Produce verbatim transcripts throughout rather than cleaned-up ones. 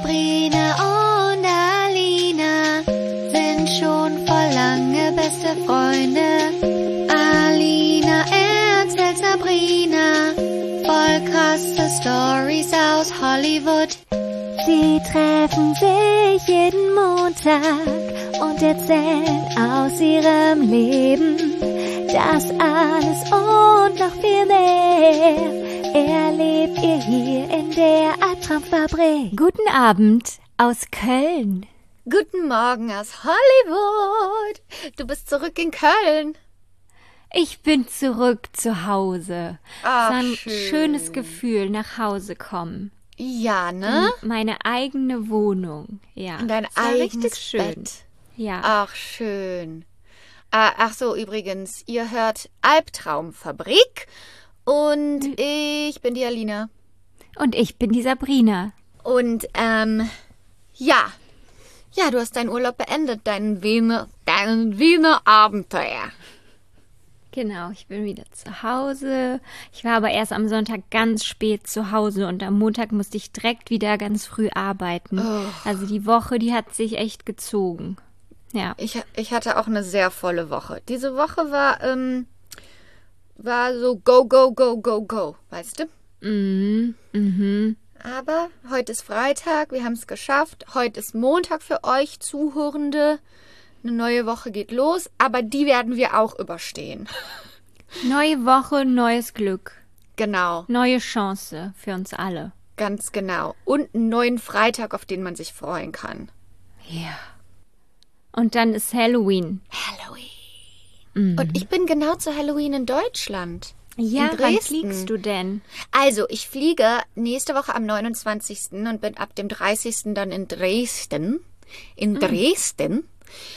Sabrina und Alina sind schon vor lange beste Freunde. Alina erzählt Sabrina voll krasse Stories aus Hollywood. Sie treffen sich jeden Montag und erzählen aus ihrem Leben. Das alles und noch viel mehr erlebt ihr hier in der Albtraumfabrik. Guten Abend aus Köln. Guten Morgen aus Hollywood. Du bist zurück in Köln. Ich bin zurück zu Hause. Ach, es war ein schön. schönes Gefühl, nach Hause kommen. Ja, ne? In meine eigene Wohnung. Ja. In dein es war eigenes richtig schön. Bett. Ja. Ach, schön. Ah, ach so, übrigens, ihr hört Albtraumfabrik und ich bin die Alina. Und ich bin die Sabrina. Und, ähm, ja. Ja, du hast deinen Urlaub beendet, deinen Wiener, deinen Wiener Abenteuer. Genau, ich bin wieder zu Hause. Ich war aber erst am Sonntag ganz spät zu Hause und am Montag musste ich direkt wieder ganz früh arbeiten. Oh. Also die Woche, die hat sich echt gezogen. Ja. Ich, ich hatte auch eine sehr volle Woche. Diese Woche war, ähm, war so go, go, go, go, go, weißt du? Mhm, mhm. Aber heute ist Freitag, wir haben es geschafft. Heute ist Montag für euch Zuhörende. Eine neue Woche geht los, aber die werden wir auch überstehen. Neue Woche, neues Glück. Genau, Neue Chance für uns alle. ganz genau. Und einen neuen Freitag, auf den man sich freuen kann. Ja. Und dann ist Halloween. Halloween. Mhm. Und ich bin genau zu Halloween in Deutschland. Ja, in wann Dresden. fliegst du denn? Also, ich fliege nächste Woche am neunundzwanzigsten und bin ab dem dreißigsten dann in Dresden. In Dresden.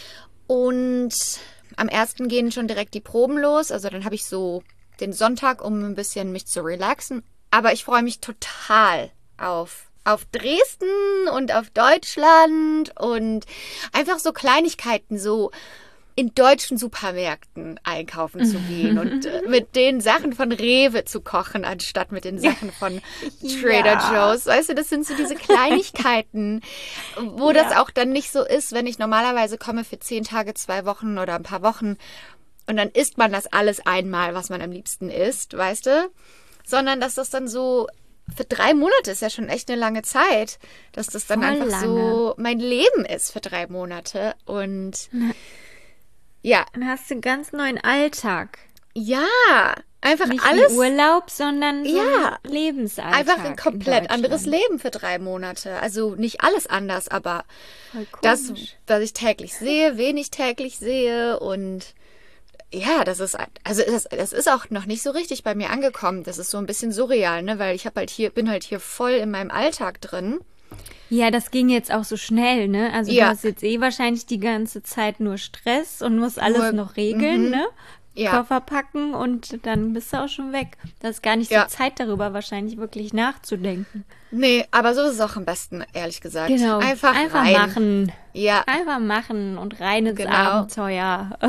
Und am ersten gehen schon direkt die Proben los. Also dann habe ich so den Sonntag, um ein bisschen mich zu relaxen. Aber ich freue mich total auf, auf Dresden und auf Deutschland und einfach so Kleinigkeiten, so in deutschen Supermärkten einkaufen zu gehen und äh, mit den Sachen von Rewe zu kochen, anstatt mit den Sachen von Trader Ja. Joe's. Weißt du, das sind so diese Kleinigkeiten, wo Ja. das auch dann nicht so ist, wenn ich normalerweise komme für zehn Tage, zwei Wochen oder ein paar Wochen und dann isst man das alles einmal, was man am liebsten isst, weißt du? Sondern dass das dann so für drei Monate ist ja schon echt eine lange Zeit, dass das dann Voll einfach lange. so mein Leben ist für drei Monate und ja, Dann hast du einen ganz neuen Alltag. ja, einfach Nicht alles, wie Urlaub, sondern so Ja. ein Lebensalltag. einfach ein komplett in anderes Deutschland. Leben für drei Monate. Also nicht alles anders, aber Voll das, komisch. was ich täglich sehe, wen ich täglich sehe und ja, das ist, also das, das ist auch noch nicht so richtig bei mir angekommen. Das ist so ein bisschen surreal, ne, weil ich habe halt hier, bin halt hier voll in meinem Alltag drin. Ja, das ging jetzt auch so schnell, ne? Also Ja. du hast jetzt eh wahrscheinlich die ganze Zeit nur Stress und musst alles Nur- noch regeln, mhm. ne? Ja. Koffer packen und dann bist du auch schon weg. Da ist gar nicht Ja. so Zeit darüber wahrscheinlich wirklich nachzudenken. Nee, aber so ist es auch am besten, ehrlich gesagt. Genau. Einfach, Einfach rein. machen. Ja, Einfach machen und rein ins Genau. Abenteuer.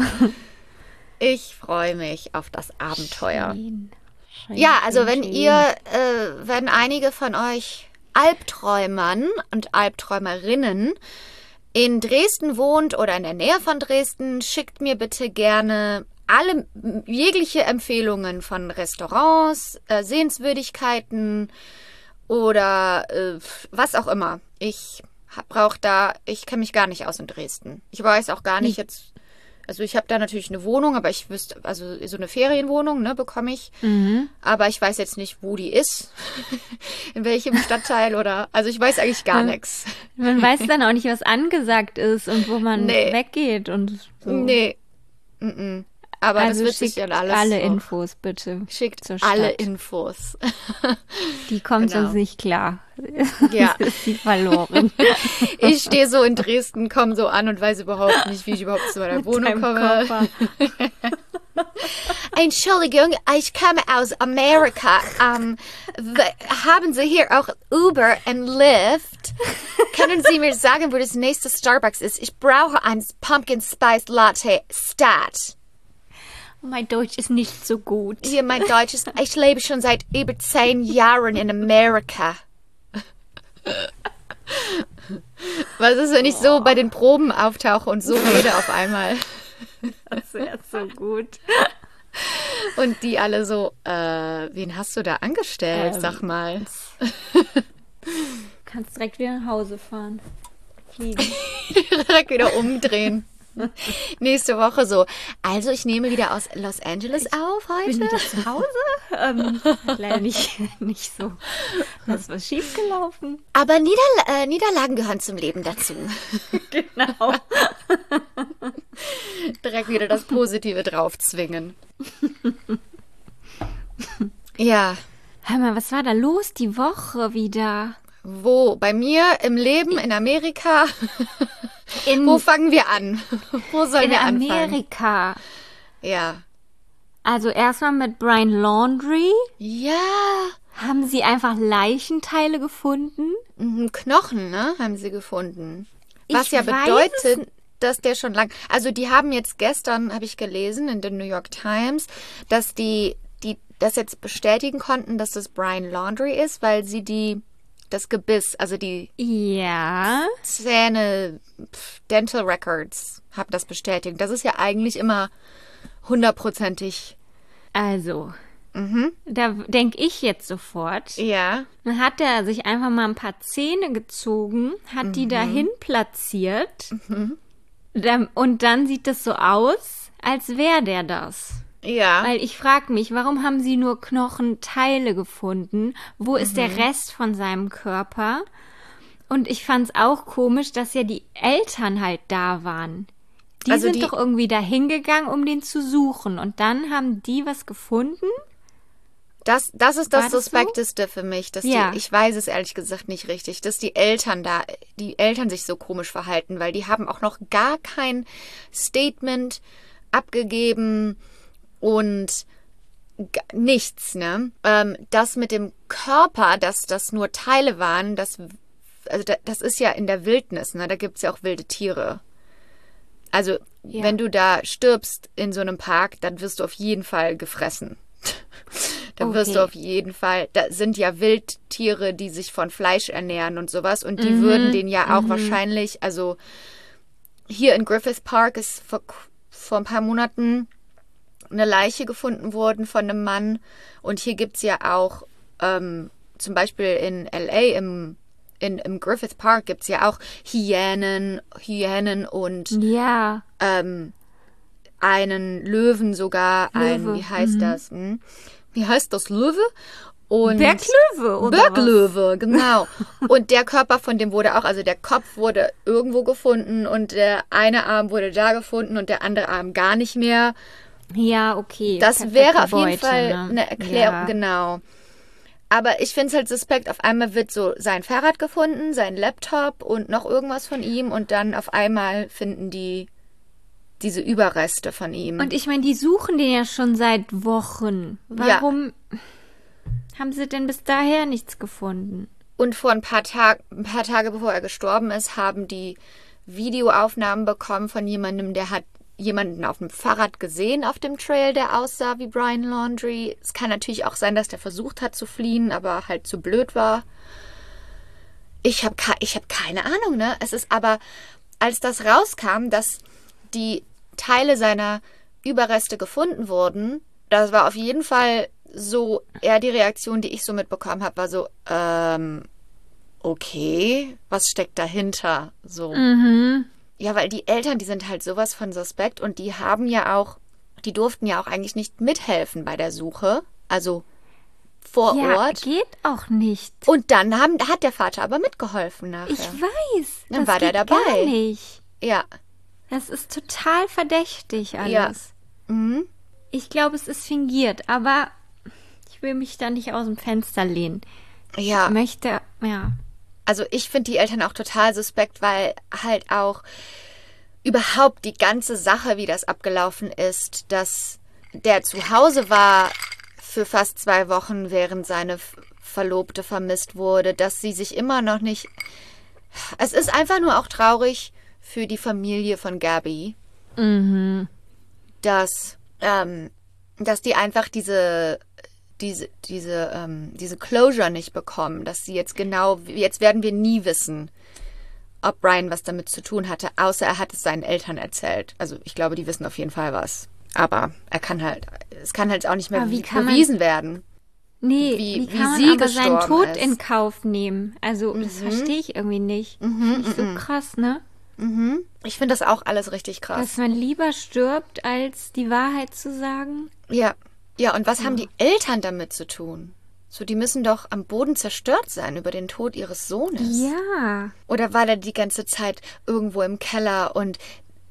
ich freue mich auf das Abenteuer. Schön. Schön, Ja, also schön, wenn schön. ihr, äh, wenn einige von euch Albträumern und Albträumerinnen in Dresden wohnt oder in der Nähe von Dresden, schickt mir bitte gerne alle jegliche Empfehlungen von Restaurants, äh, Sehenswürdigkeiten oder äh, was auch immer. Ich brauche da, ich kenne mich gar nicht aus in Dresden. Ich weiß auch gar nicht jetzt, also ich habe da natürlich eine Wohnung, aber ich wüsste, also so eine Ferienwohnung, ne, bekomme ich. Mhm. Aber ich weiß jetzt nicht, wo die ist, in welchem Stadtteil oder, also ich weiß eigentlich gar nichts. Man weiß dann auch nicht, was angesagt ist und wo man Nee. weggeht und so. Nee, mm-mm. Aber Also das wird sich schickt dann alles alle so. Infos bitte. Schickt zur alle Stadt. Infos. Die kommt Genau. sonst nicht klar. Ja. Sonst ist sie verloren. Ich stehe so in Dresden, komme so an und weiß überhaupt nicht, wie ich überhaupt zu meiner Wohnung Deinem komme. Koffer. Entschuldigung, ich komme aus Amerika. Ähm, w- haben Sie hier auch Uber und Lyft? Können Sie mir sagen, wo das nächste Starbucks ist? Ich brauche ein Pumpkin Spice Latte Stat. Mein Deutsch ist nicht so gut. Hier, mein Deutsch ist, ich lebe schon seit über zehn Jahren in Amerika. Was ist, wenn ich so bei den Proben auftauche und so rede auf einmal? Das wäre so gut. Und die alle so, äh, wen hast du da angestellt, Ähm. sag mal. Du kannst direkt wieder nach Hause fahren. Fliegen. Direkt wieder umdrehen. Nächste Woche so. Also ich nehme wieder aus Los Angeles auf Bin heute. wieder zu Hause? ähm, leider nicht, nicht so. Da ist was schiefgelaufen. Aber Niederla äh, Niederlagen gehören zum Leben dazu. Genau. Direkt wieder das Positive draufzwingen. Ja. Hör mal, was war da los die Woche wieder? Wo? Bei mir im Leben in Amerika? In, Wo fangen wir an? Wo sollen in wir anfangen? Amerika. Ja. Also erstmal mit Brian Laundrie. Ja. Haben sie einfach Leichenteile gefunden? Mhm, Knochen, ne? Haben sie gefunden. Was Ich ja weiß bedeutet, dass der schon lang. Also die haben jetzt gestern, habe ich gelesen in der New York Times, dass die, die das jetzt bestätigen konnten, dass das Brian Laundrie ist, weil sie die das Gebiss, also die Ja. Zähne, pf, Dental Records, haben das bestätigt. Das ist ja eigentlich immer hundertprozentig. Also, Mhm. da denke ich jetzt sofort. Ja. Dann hat er sich einfach mal ein paar Zähne gezogen, hat die dahin platziert. Dann- Und dann sieht das so aus, als wäre der das. Ja. Weil ich frage mich, warum haben sie nur Knochenteile gefunden? Wo ist der Rest von seinem Körper? Und ich fand es auch komisch, dass ja die Eltern halt da waren. Die Also sind die- doch irgendwie da hingegangen, um den zu suchen. Und dann haben die was gefunden? Das, das ist das War das so? Suspekteste für mich. Dass Ja. die, ich weiß es ehrlich gesagt nicht richtig, dass die Eltern da, die Eltern sich so komisch verhalten, weil die haben auch noch gar kein Statement abgegeben und g- nichts, ne? Ähm, das mit dem Körper, dass das nur Teile waren, das, also da, das ist ja in der Wildnis, ne? Da gibt's ja auch wilde Tiere. Also, Ja. wenn du da stirbst in so einem Park, dann wirst du auf jeden Fall gefressen. Dann wirst Okay. du auf jeden Fall, da sind ja Wildtiere, die sich von Fleisch ernähren und sowas und die würden den ja auch wahrscheinlich, also hier in Griffith Park ist vor, vor ein paar Monaten eine Leiche gefunden worden von einem Mann und hier gibt's ja auch ähm, zum Beispiel in L A im, in, im Griffith Park gibt's ja auch Hyänen, Hyänen und Ja. ähm, einen Löwen sogar, ein, Löwe, wie heißt mhm. das? Hm? Wie heißt das? Löwe? Und Berglöwe, oder Berglöwe, genau. Und der Körper von dem wurde auch, also der Kopf wurde irgendwo gefunden und der eine Arm wurde da gefunden und der andere Arm gar nicht mehr. was? Ja, okay. Das Perfekte wäre auf jeden Beute, Fall ne? eine Erklärung, Ja. genau. Aber ich finde es halt suspekt, auf einmal wird so sein Fahrrad gefunden, sein Laptop und noch irgendwas von ihm und dann auf einmal finden die diese Überreste von ihm. Und ich meine, die suchen den ja schon seit Wochen. Ja. Warum haben sie denn bis daher nichts gefunden? Und vor ein paar Tagen, ein paar Tage bevor er gestorben ist, haben die Videoaufnahmen bekommen von jemandem, der hat jemanden auf dem Fahrrad gesehen auf dem Trail, der aussah wie Brian Laundrie. Es kann natürlich auch sein, dass der versucht hat zu fliehen, aber halt zu blöd war. Ich habe ich hab keine Ahnung, ne? Es ist aber, als das rauskam, dass die Teile seiner Überreste gefunden wurden, das war auf jeden Fall so eher die Reaktion, die ich so mitbekommen habe, war so, ähm, okay, was steckt dahinter? So. Mhm. Ja, weil die Eltern, die sind halt sowas von suspekt und die haben ja auch, die durften ja auch eigentlich nicht mithelfen bei der Suche, also vor Ja, Ort. geht auch nicht. Und dann haben, hat der Vater aber mitgeholfen nachher. Ich weiß. Dann das war der geht dabei. Gar nicht. Ja. Das ist total verdächtig alles. Ja. Mhm. Ich glaube, es ist fingiert, aber ich will mich da nicht aus dem Fenster lehnen. Ja. Ich möchte, ja. Also ich finde die Eltern auch total suspekt, weil halt auch überhaupt die ganze Sache, wie das abgelaufen ist, dass der zu Hause war für fast zwei Wochen, während seine F- Verlobte vermisst wurde, dass sie sich immer noch nicht... Es ist einfach nur auch traurig für die Familie von Gabby, Mhm. dass, ähm, dass die einfach diese... diese, diese, ähm, diese Closure nicht bekommen, dass sie jetzt genau, jetzt werden wir nie wissen, ob Brian was damit zu tun hatte, außer er hat es seinen Eltern erzählt. Also ich glaube, die wissen auf jeden Fall was. Aber er kann halt, es kann halt auch nicht mehr wie bewiesen man, werden. Nee, wie, wie kann wie man sie aber seinen Tod ist. in Kauf nehmen? Also mhm. das verstehe ich irgendwie nicht. Mhm, das ist so krass, ne? Mhm. Ich finde das auch alles richtig krass. Dass man lieber stirbt, als die Wahrheit zu sagen. Ja, ja. Und was ja. haben die Eltern damit zu tun? So, die müssen doch am Boden zerstört sein über den Tod ihres Sohnes. Ja. Oder war der die ganze Zeit irgendwo im Keller und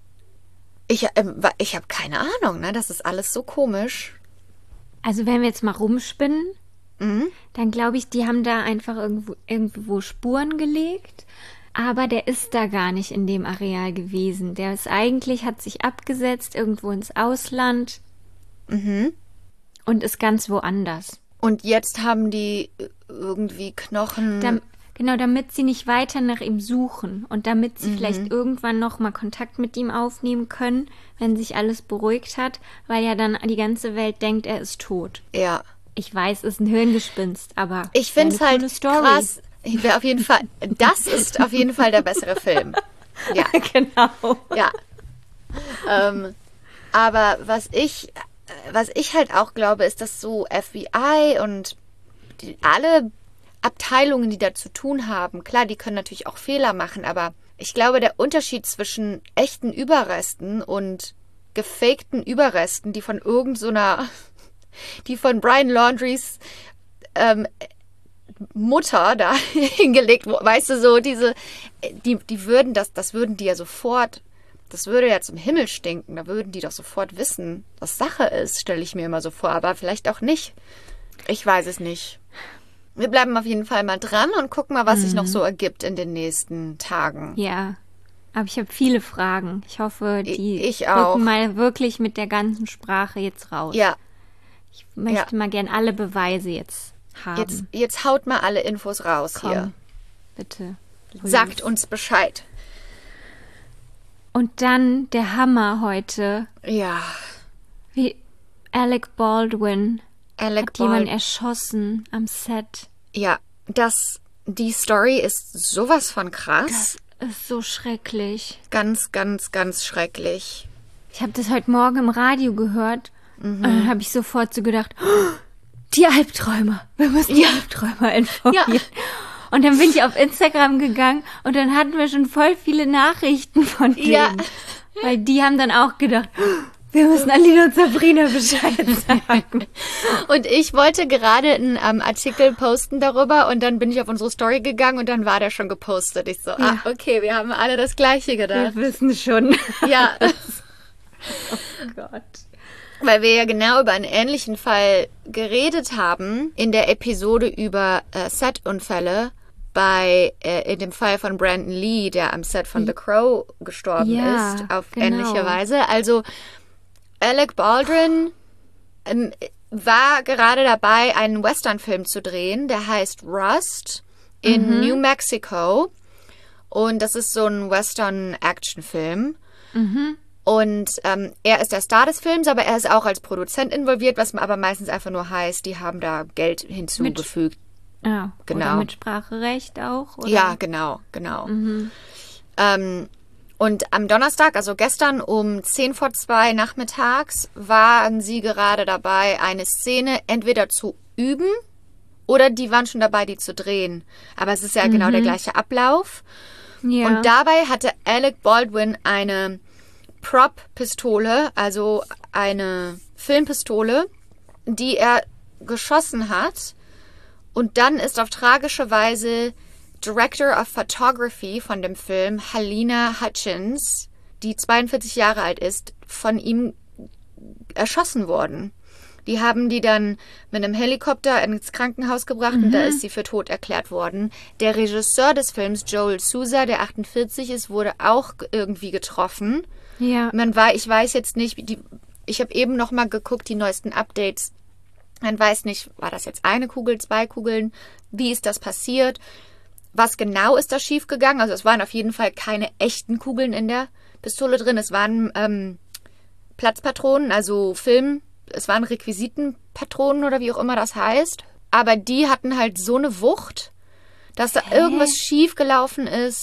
ich, äh, ich habe keine Ahnung, ne? Das ist alles so komisch. Also wenn wir jetzt mal rumspinnen, mhm. dann glaube ich, die haben da einfach irgendwo, irgendwo Spuren gelegt. Aber der ist da gar nicht in dem Areal gewesen. Der ist eigentlich, hat sich abgesetzt irgendwo ins Ausland mhm. und ist ganz woanders. Und jetzt haben die irgendwie Knochen... Da, genau, damit sie nicht weiter nach ihm suchen und damit sie mhm. vielleicht irgendwann noch mal Kontakt mit ihm aufnehmen können, wenn sich alles beruhigt hat, weil ja dann die ganze Welt denkt, er ist tot. Ja. Ich weiß, es ist ein Hirngespinst, aber ich finde es halt Story. krass. Auf jeden Fall, das ist auf jeden Fall der bessere Film. Ja, genau. Ja. Ähm, aber was ich, was ich halt auch glaube, ist, dass so F B I und die, alle Abteilungen, die da zu tun haben, klar, die können natürlich auch Fehler machen, aber ich glaube, der Unterschied zwischen echten Überresten und gefakten Überresten, die von irgend so einer, die von Brian Laundries ähm, Mutter da hingelegt, weißt du, so diese, die, die würden das, das würden die ja sofort, das würde ja zum Himmel stinken, da würden die doch sofort wissen, was Sache ist, stelle ich mir immer so vor, aber vielleicht auch nicht. Ich weiß es nicht. Wir bleiben auf jeden Fall mal dran und gucken mal, was mhm. sich noch so ergibt in den nächsten Tagen. Ja, aber ich habe viele Fragen. Ich hoffe, die ich auch. rücken mal wirklich mit der ganzen Sprache jetzt raus. Ja. Ich möchte ja. mal gern alle Beweise jetzt haben. Jetzt, jetzt haut mal alle Infos raus. Komm, hier. Bitte. Please. Sagt uns Bescheid. Und dann der Hammer heute. Ja. Wie Alec Baldwin Alec hat Bald- jemanden erschossen am Set. Ja, das, die Story ist sowas von krass. Das ist so schrecklich. Ganz, ganz, ganz schrecklich. Ich habe das heute Morgen im Radio gehört mhm. und dann habe ich sofort so gedacht, oh, die Albträumer, wir müssen die ja. Albträumer informieren. Ja. Und dann bin ich auf Instagram gegangen und dann hatten wir schon voll viele Nachrichten von denen. Ja. Weil die haben dann auch gedacht, wir müssen Alina und Sabrina Bescheid sagen. Und ich wollte gerade einen ähm, Artikel posten darüber und dann bin ich auf unsere Story gegangen und dann war der schon gepostet. Ich so, ja. ah, okay, wir haben alle das Gleiche gedacht. Wir wissen schon. Ja. Oh Gott. Weil wir ja genau über einen ähnlichen Fall geredet haben in der Episode über äh, Setunfälle bei, äh, in dem Fall von Brandon Lee, der am Set von The Crow gestorben ja, ist, auf genau. ähnliche Weise. Also Alec Baldwin ähm, war gerade dabei, einen Western-Film zu drehen, der heißt Rust in mhm. New Mexico. Und das ist so ein Western-Action-Film. Mhm. Und ähm, er ist der Star des Films, aber er ist auch als Produzent involviert, was aber meistens einfach nur heißt, die haben da Geld hinzugefügt. Mit, ja, genau. Oder Mitspracherecht auch? Oder? Ja, genau, genau. Mhm. Ähm, und am Donnerstag, also gestern um zehn vor zwei nachmittags, waren sie gerade dabei, eine Szene entweder zu üben oder die waren schon dabei, die zu drehen. Aber es ist ja mhm. genau der gleiche Ablauf. Ja. Und dabei hatte Alec Baldwin eine Prop-Pistole, also eine Filmpistole, die er geschossen hat. Und dann ist auf tragische Weise Director of Photography von dem Film, Halyna Hutchins, die zweiundvierzig Jahre alt ist, von ihm erschossen worden. Die haben die dann mit einem Helikopter ins Krankenhaus gebracht mhm. und da ist sie für tot erklärt worden. Der Regisseur des Films, Joel Souza, der achtundvierzig ist, wurde auch irgendwie getroffen. Ja. Man war, ich weiß jetzt nicht, die, ich habe eben noch mal geguckt, die neuesten Updates. Man weiß nicht, war das jetzt eine Kugel, zwei Kugeln? Wie ist das passiert? Was genau ist da schiefgegangen? Also es waren auf jeden Fall keine echten Kugeln in der Pistole drin. Es waren ähm, Platzpatronen, also Film, es waren Requisitenpatronen oder wie auch immer das heißt. Aber die hatten halt so eine Wucht, dass da Hä? irgendwas schiefgelaufen ist.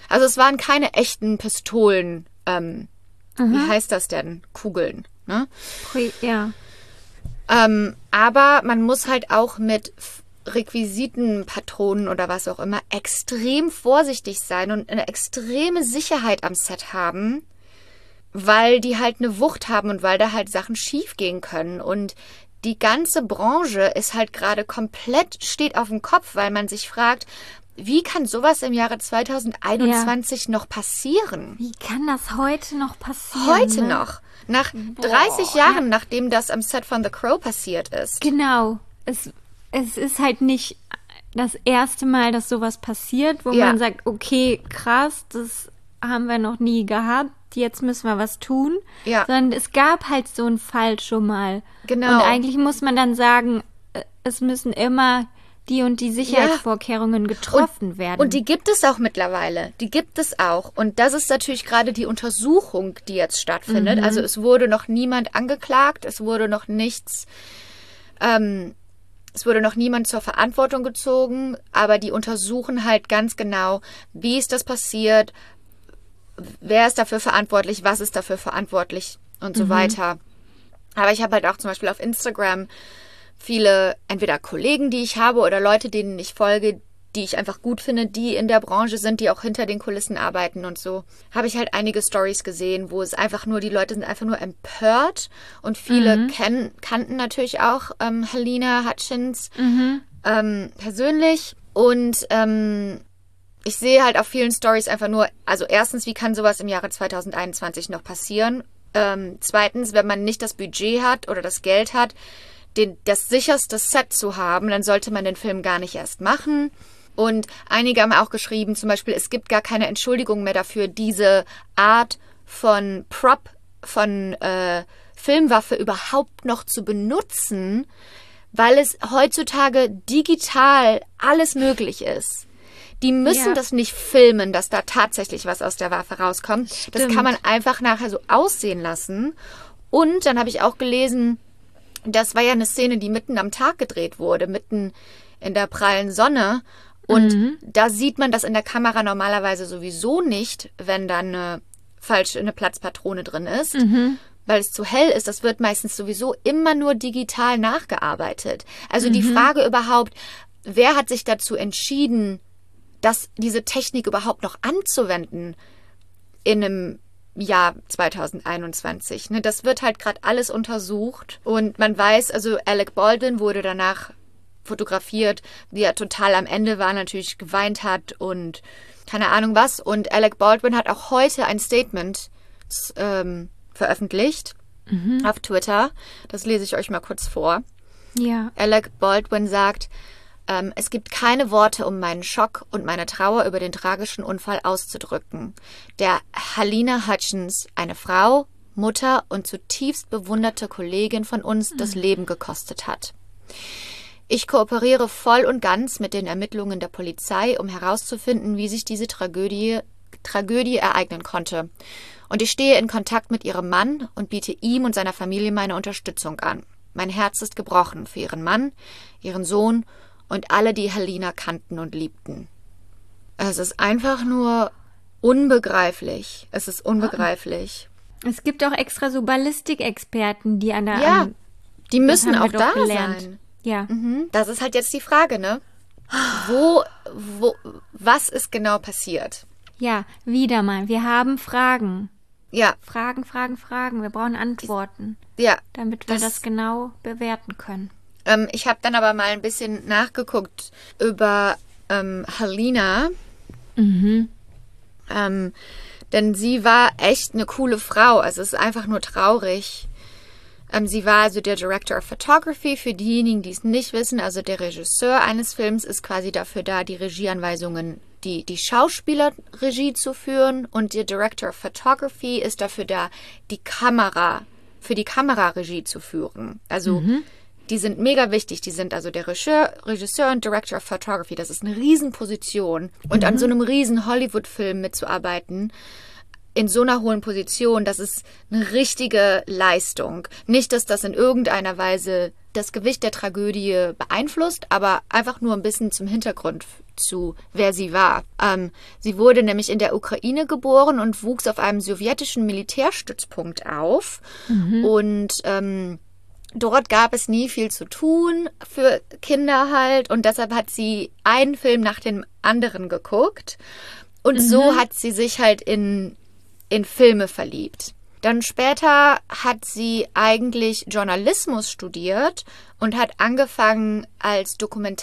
Also es waren keine echten Pistolen, ähm, mhm. wie heißt das denn? Kugeln, ne? Ja. Ähm, aber man muss halt auch mit Requisiten, Patronen oder was auch immer extrem vorsichtig sein und eine extreme Sicherheit am Set haben, weil die halt eine Wucht haben und weil da halt Sachen schief gehen können. Und die ganze Branche ist halt gerade komplett, steht auf dem Kopf, weil man sich fragt, wie kann sowas im Jahre zweitausendeinundzwanzig ja. noch passieren? Wie kann das heute noch passieren? Heute ne? noch. Nach Boah, dreißig Jahren, ja. nachdem das am Set von The Crow passiert ist. Genau. Es, es ist halt nicht das erste Mal, dass sowas passiert, wo Ja. man sagt, okay, krass, das haben wir noch nie gehabt, jetzt müssen wir was tun. Ja. Sondern es gab halt so einen Fall schon mal. Genau. Und eigentlich muss man dann sagen, es müssen immer die und die Sicherheitsvorkehrungen getroffen und, werden. Und die gibt es auch mittlerweile. Die gibt es auch. Und das ist natürlich gerade die Untersuchung, die jetzt stattfindet. Mhm. Also es wurde noch niemand angeklagt, es wurde noch nichts, ähm, es wurde noch niemand zur Verantwortung gezogen, aber die untersuchen halt ganz genau, wie ist das passiert, wer ist dafür verantwortlich, was ist dafür verantwortlich und so Mhm. weiter. Aber ich habe halt auch zum Beispiel auf Instagram viele entweder Kollegen, die ich habe oder Leute, denen ich folge, die ich einfach gut finde, die in der Branche sind, die auch hinter den Kulissen arbeiten und so. Habe ich halt einige Stories gesehen, wo es einfach nur, die Leute sind einfach nur empört und viele Mhm. kennen, kannten natürlich auch ähm, Halyna Hutchins Mhm. ähm, persönlich und ähm, ich sehe halt auf vielen Stories einfach nur, also erstens, wie kann sowas im Jahre zweitausendeinundzwanzig noch passieren? Ähm, zweitens, wenn man nicht das Budget hat oder das Geld hat, Den, das sicherste Set zu haben, dann sollte man den Film gar nicht erst machen. Und einige haben auch geschrieben, zum Beispiel, es gibt gar keine Entschuldigung mehr dafür, diese Art von Prop, von äh, Filmwaffe überhaupt noch zu benutzen, weil es heutzutage digital alles möglich ist. Die müssen Ja. das nicht filmen, dass da tatsächlich was aus der Waffe rauskommt. Das Stimmt. kann man einfach nachher so aussehen lassen. Und dann habe ich auch gelesen, das war ja eine Szene, die mitten am Tag gedreht wurde, mitten in der prallen Sonne. Und Mhm. da sieht man das in der Kamera normalerweise sowieso nicht, wenn da eine falsche eine Platzpatrone drin ist, Mhm. weil es zu hell ist. Das wird meistens sowieso immer nur digital nachgearbeitet. Also die Mhm. Frage überhaupt, wer hat sich dazu entschieden, dass diese Technik überhaupt noch anzuwenden in einem Jahr zweitausendeinundzwanzig. Ne, das wird halt gerade alles untersucht und man weiß, also Alec Baldwin wurde danach fotografiert, wie er total am Ende war, natürlich geweint hat und keine Ahnung was. Und Alec Baldwin hat auch heute ein Statement ähm, veröffentlicht Mhm. auf Twitter. Das lese ich euch mal kurz vor. Ja. Alec Baldwin sagt, ähm, es gibt keine Worte, um meinen Schock und meine Trauer über den tragischen Unfall auszudrücken, der Halyna Hutchins, eine Frau, Mutter und zutiefst bewunderte Kollegin von uns, das Leben gekostet hat. Ich kooperiere voll und ganz mit den Ermittlungen der Polizei, um herauszufinden, wie sich diese Tragödie, Tragödie ereignen konnte. Und ich stehe in Kontakt mit ihrem Mann und biete ihm und seiner Familie meine Unterstützung an. Mein Herz ist gebrochen für ihren Mann, ihren Sohn und alle, die Halyna kannten und liebten. Es ist einfach nur unbegreiflich. Es ist unbegreiflich. Es gibt auch extra so Ballistikexperten, die an der... Ja, an, die müssen das haben auch wir doch da gelernt. sein. Ja. Mhm. Das ist halt jetzt die Frage, ne? Wo, wo, was ist genau passiert? Ja, wieder mal. Wir haben Fragen. Ja, Fragen, Fragen, Fragen. Wir brauchen Antworten, ja. damit wir Das- das, genau bewerten können. Ähm, ich habe dann aber mal ein bisschen nachgeguckt über ähm, Halyna. Mhm. Ähm, denn sie war echt eine coole Frau. Also es ist einfach nur traurig. Ähm, sie war also der Director of Photography. Für diejenigen, die es nicht wissen, also der Regisseur eines Films ist quasi dafür da, die Regieanweisungen, die, die Schauspielerregie zu führen. Und der Director of Photography ist dafür da, die Kamera, für die Kameraregie zu führen. Also die sind mega wichtig. Die sind also der Regisseur, Regisseur und Director of Photography. Das ist eine Riesenposition. Und an so einem riesen Hollywood-Film mitzuarbeiten, in so einer hohen Position, das ist eine richtige Leistung. Nicht, dass das in irgendeiner Weise das Gewicht der Tragödie beeinflusst, aber einfach nur ein bisschen zum Hintergrund zu, wer sie war. Ähm, sie wurde nämlich in der Ukraine geboren und wuchs auf einem sowjetischen Militärstützpunkt auf. Mhm. Und ähm, dort gab es nie viel zu tun für Kinder halt. Und deshalb hat sie einen Film nach dem anderen geguckt. Und mhm. so hat sie sich halt in, in Filme verliebt. Dann später hat sie eigentlich Journalismus studiert und hat angefangen als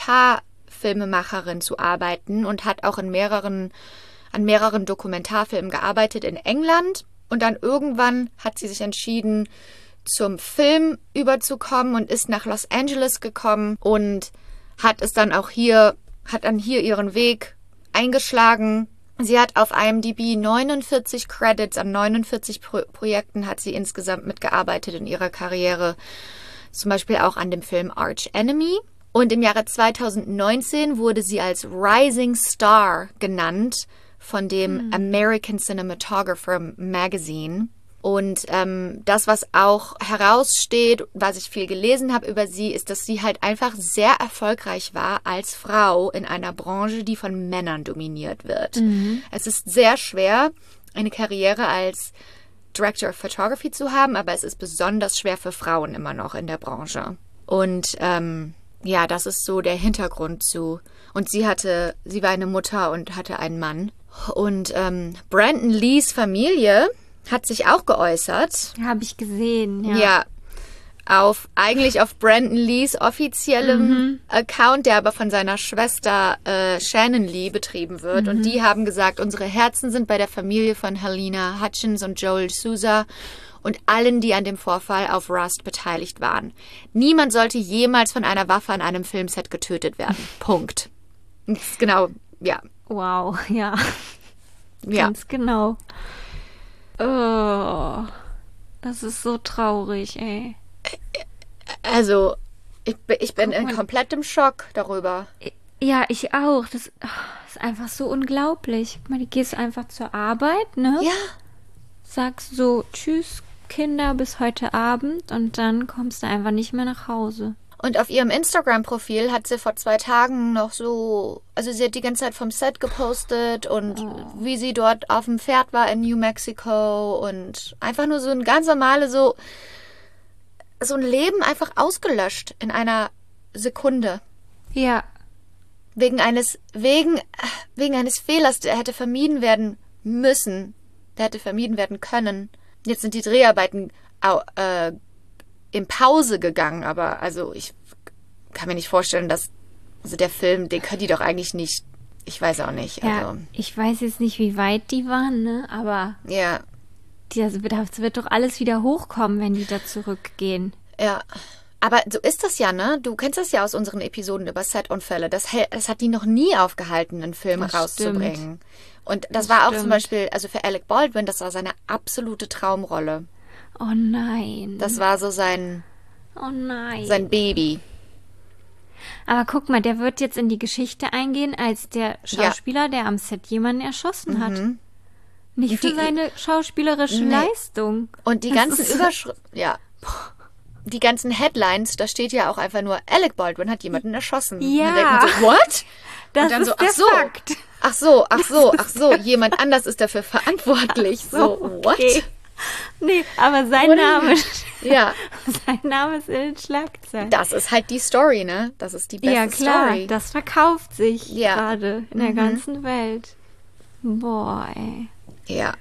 Dokumentarfilmemacherin zu arbeiten und hat auch in mehreren, an mehreren Dokumentarfilmen gearbeitet in England. Und dann irgendwann hat sie sich entschieden, zum Film überzukommen und ist nach Los Angeles gekommen und hat es dann auch hier, hat dann hier ihren Weg eingeschlagen. Sie hat auf I M D B neunundvierzig Credits, an neunundvierzig Pro- Projekten hat sie insgesamt mitgearbeitet in ihrer Karriere. Zum Beispiel auch an dem Film Arch Enemy. Und im Jahre zweitausendneunzehn wurde sie als Rising Star genannt von dem mhm. American Cinematographer Magazine. Und ähm, das, was auch heraussteht, was ich viel gelesen habe über sie, ist, dass sie halt einfach sehr erfolgreich war als Frau in einer Branche, die von Männern dominiert wird. Mhm. Es ist sehr schwer, eine Karriere als Director of Photography zu haben, aber es ist besonders schwer für Frauen immer noch in der Branche. Und ähm, ja, das ist so der Hintergrund zu. Und sie hatte, sie war eine Mutter und hatte einen Mann. Und ähm, Brandon Lees Familie hat sich auch geäußert. Habe ich gesehen, ja. Ja, auf, eigentlich auf Brandon Lees offiziellem mhm. Account, der aber von seiner Schwester äh, Shannon Lee betrieben wird. Mhm. Und die haben gesagt, unsere Herzen sind bei der Familie von Halyna Hutchins und Joel Souza und allen, die an dem Vorfall auf Rust beteiligt waren. Niemand sollte jemals von einer Waffe an einem Filmset getötet werden. Punkt. Das ist genau, ja. Wow, ja. Ja. Ganz genau. Oh, das ist so traurig, ey. Also, ich, ich bin in komplettem Schock darüber. Ja, ich auch. Das ist einfach so unglaublich. Guck mal, die gehst einfach zur Arbeit, ne? Ja. Sagst so, tschüss, Kinder, bis heute Abend und dann kommst du einfach nicht mehr nach Hause. Und auf ihrem Instagram-Profil hat sie vor zwei Tagen noch so, also sie hat die ganze Zeit vom Set gepostet und oh. wie sie dort auf dem Pferd war in New Mexico und einfach nur so ein ganz normales, so, so ein Leben einfach ausgelöscht in einer Sekunde. Ja. Wegen eines, wegen, wegen eines Fehlers, der hätte vermieden werden müssen, der hätte vermieden werden können. Jetzt sind die Dreharbeiten äh, in Pause gegangen, aber also ich kann mir nicht vorstellen, dass also der Film, den können die doch eigentlich nicht, ich weiß auch nicht. Ja, also. Ich weiß jetzt nicht, wie weit die waren, ne? Aber ja. Das wird, das wird doch alles wieder hochkommen, wenn die da zurückgehen. Ja, aber so ist das ja, ne? Du kennst das ja aus unseren Episoden über Set-Unfälle. Das, das hat die noch nie aufgehalten, einen Film das rauszubringen. Stimmt. Und das, das war stimmt. auch zum Beispiel, also für Alec Baldwin, das war seine absolute Traumrolle. Oh nein. Das war so sein, oh nein. sein Baby. Aber guck mal, der wird jetzt in die Geschichte eingehen als der Schauspieler, ja. der am Set jemanden erschossen hat. Mhm. Nicht für die, seine schauspielerische nee. Leistung. Und die das ganzen Überschriften, ja. Die ganzen Headlines, da steht ja auch einfach nur, Alec Baldwin hat jemanden erschossen. Ja. Und dann denkt man so, what? Das Und dann ist so, der ach so, Fakt. ach so, ach so, ach so, jemand anders ist dafür verantwortlich. So, what? Okay. Nee, aber sein What Name, ja. sein Name ist in den Schlagzeilen. Das ist halt die Story, ne? Das ist die beste ja, klar, Story. Das verkauft sich ja. gerade in mhm. der ganzen Welt. Boah, ey. Ja.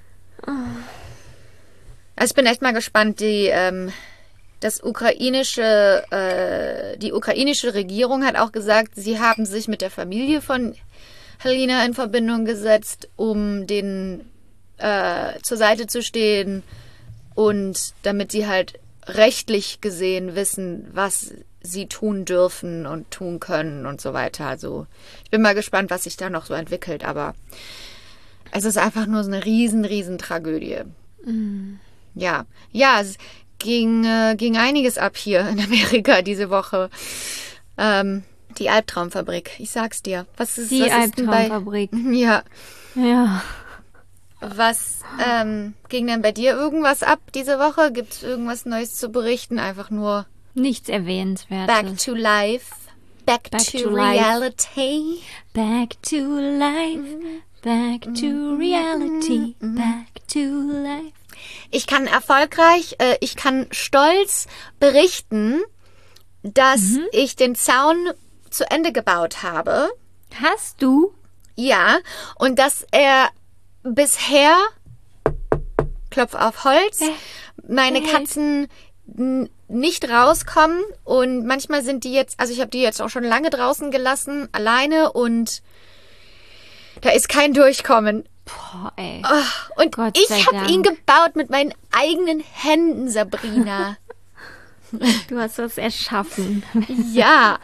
Also ich bin echt mal gespannt, die, ähm, das ukrainische, äh, die ukrainische Regierung hat auch gesagt, sie haben sich mit der Familie von Halyna in Verbindung gesetzt, um den Äh, zur Seite zu stehen und damit sie halt rechtlich gesehen wissen, was sie tun dürfen und tun können und so weiter. Also ich bin mal gespannt, was sich da noch so entwickelt, aber es ist einfach nur so eine riesen, riesen Tragödie. Mm. Ja, ja, es ging, äh, ging einiges ab hier in Amerika diese Woche. Ähm, die Albtraumfabrik, ich sag's dir. Was ist, die was Albtraumfabrik. Ist denn bei, ja. Ja. Was ähm, ging denn bei dir irgendwas ab diese Woche? Gibt es irgendwas Neues zu berichten? Einfach nur nichts Erwähnenswertes. Back to life. Back, Back to, to life. reality. Back to life, back to reality, back to life. Ich kann erfolgreich, äh, ich kann stolz berichten, dass Mhm. ich den Zaun zu Ende gebaut habe. Hast du? Ja, und dass er bisher, Klopf auf Holz, meine Hey. Katzen n- nicht rauskommen. Und manchmal sind die jetzt, also ich habe die jetzt auch schon lange draußen gelassen, alleine, und da ist kein Durchkommen. Boah, ey. Und Gott ich sei habe Dank. ihn gebaut mit meinen eigenen Händen, Sabrina. Du hast was erschaffen. Ja.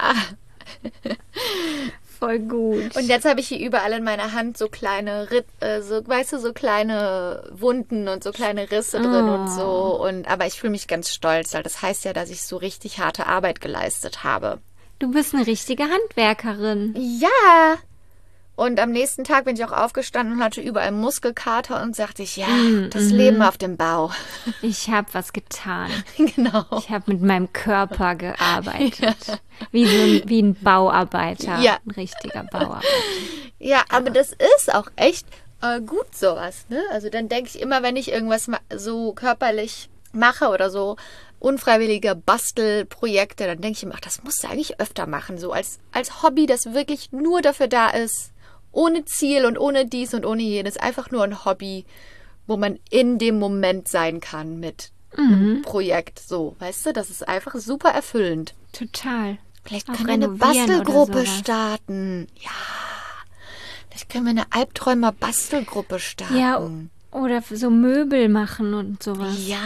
Voll gut. Und jetzt habe ich hier überall in meiner Hand so kleine, Ritt, äh, so, weißt du, so kleine Wunden und so kleine Risse drin Oh. und so. Und, aber ich fühle mich ganz stolz, weil das heißt ja, dass ich so richtig harte Arbeit geleistet habe. Du bist eine richtige Handwerkerin. Ja. Und am nächsten Tag bin ich auch aufgestanden und hatte überall Muskelkater und sagte ich, ja, Mm, das Leben auf dem Bau. Ich habe was getan. Genau. Ich habe mit meinem Körper gearbeitet. Wie, so ein, wie ein Bauarbeiter. Ja. Ein richtiger Bauarbeiter. Ja, aber das ist auch echt äh, gut sowas, ne? Also dann denke ich immer, wenn ich irgendwas ma- so körperlich mache oder so unfreiwillige Bastelprojekte, dann denke ich immer, ach, das musst du eigentlich öfter machen, so als, als Hobby, das wirklich nur dafür da ist, ohne Ziel und ohne dies und ohne jenes, einfach nur ein Hobby, wo man in dem Moment sein kann mit einem Projekt, so, weißt du, das ist einfach super erfüllend. Total. Vielleicht Auch können wir eine renovieren oder Bastelgruppe sowas. starten. Ja. Vielleicht können wir eine Albträumer-Bastelgruppe starten. Ja, oder so Möbel machen und sowas. Ja.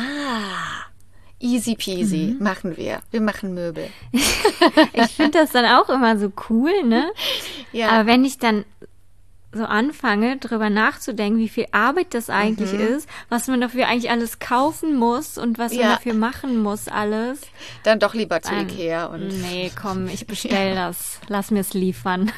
Easy peasy. Mhm. Machen wir. Wir machen Möbel. Ich finde das dann auch immer so cool, ne? Ja. Aber wenn ich dann so anfange, drüber nachzudenken, wie viel Arbeit das eigentlich Mhm. ist, was man dafür eigentlich alles kaufen muss und was Ja. man dafür machen muss, alles. Dann doch lieber zu Dann- Ikea. Und Nee, komm, ich bestell das. Lass mir es liefern.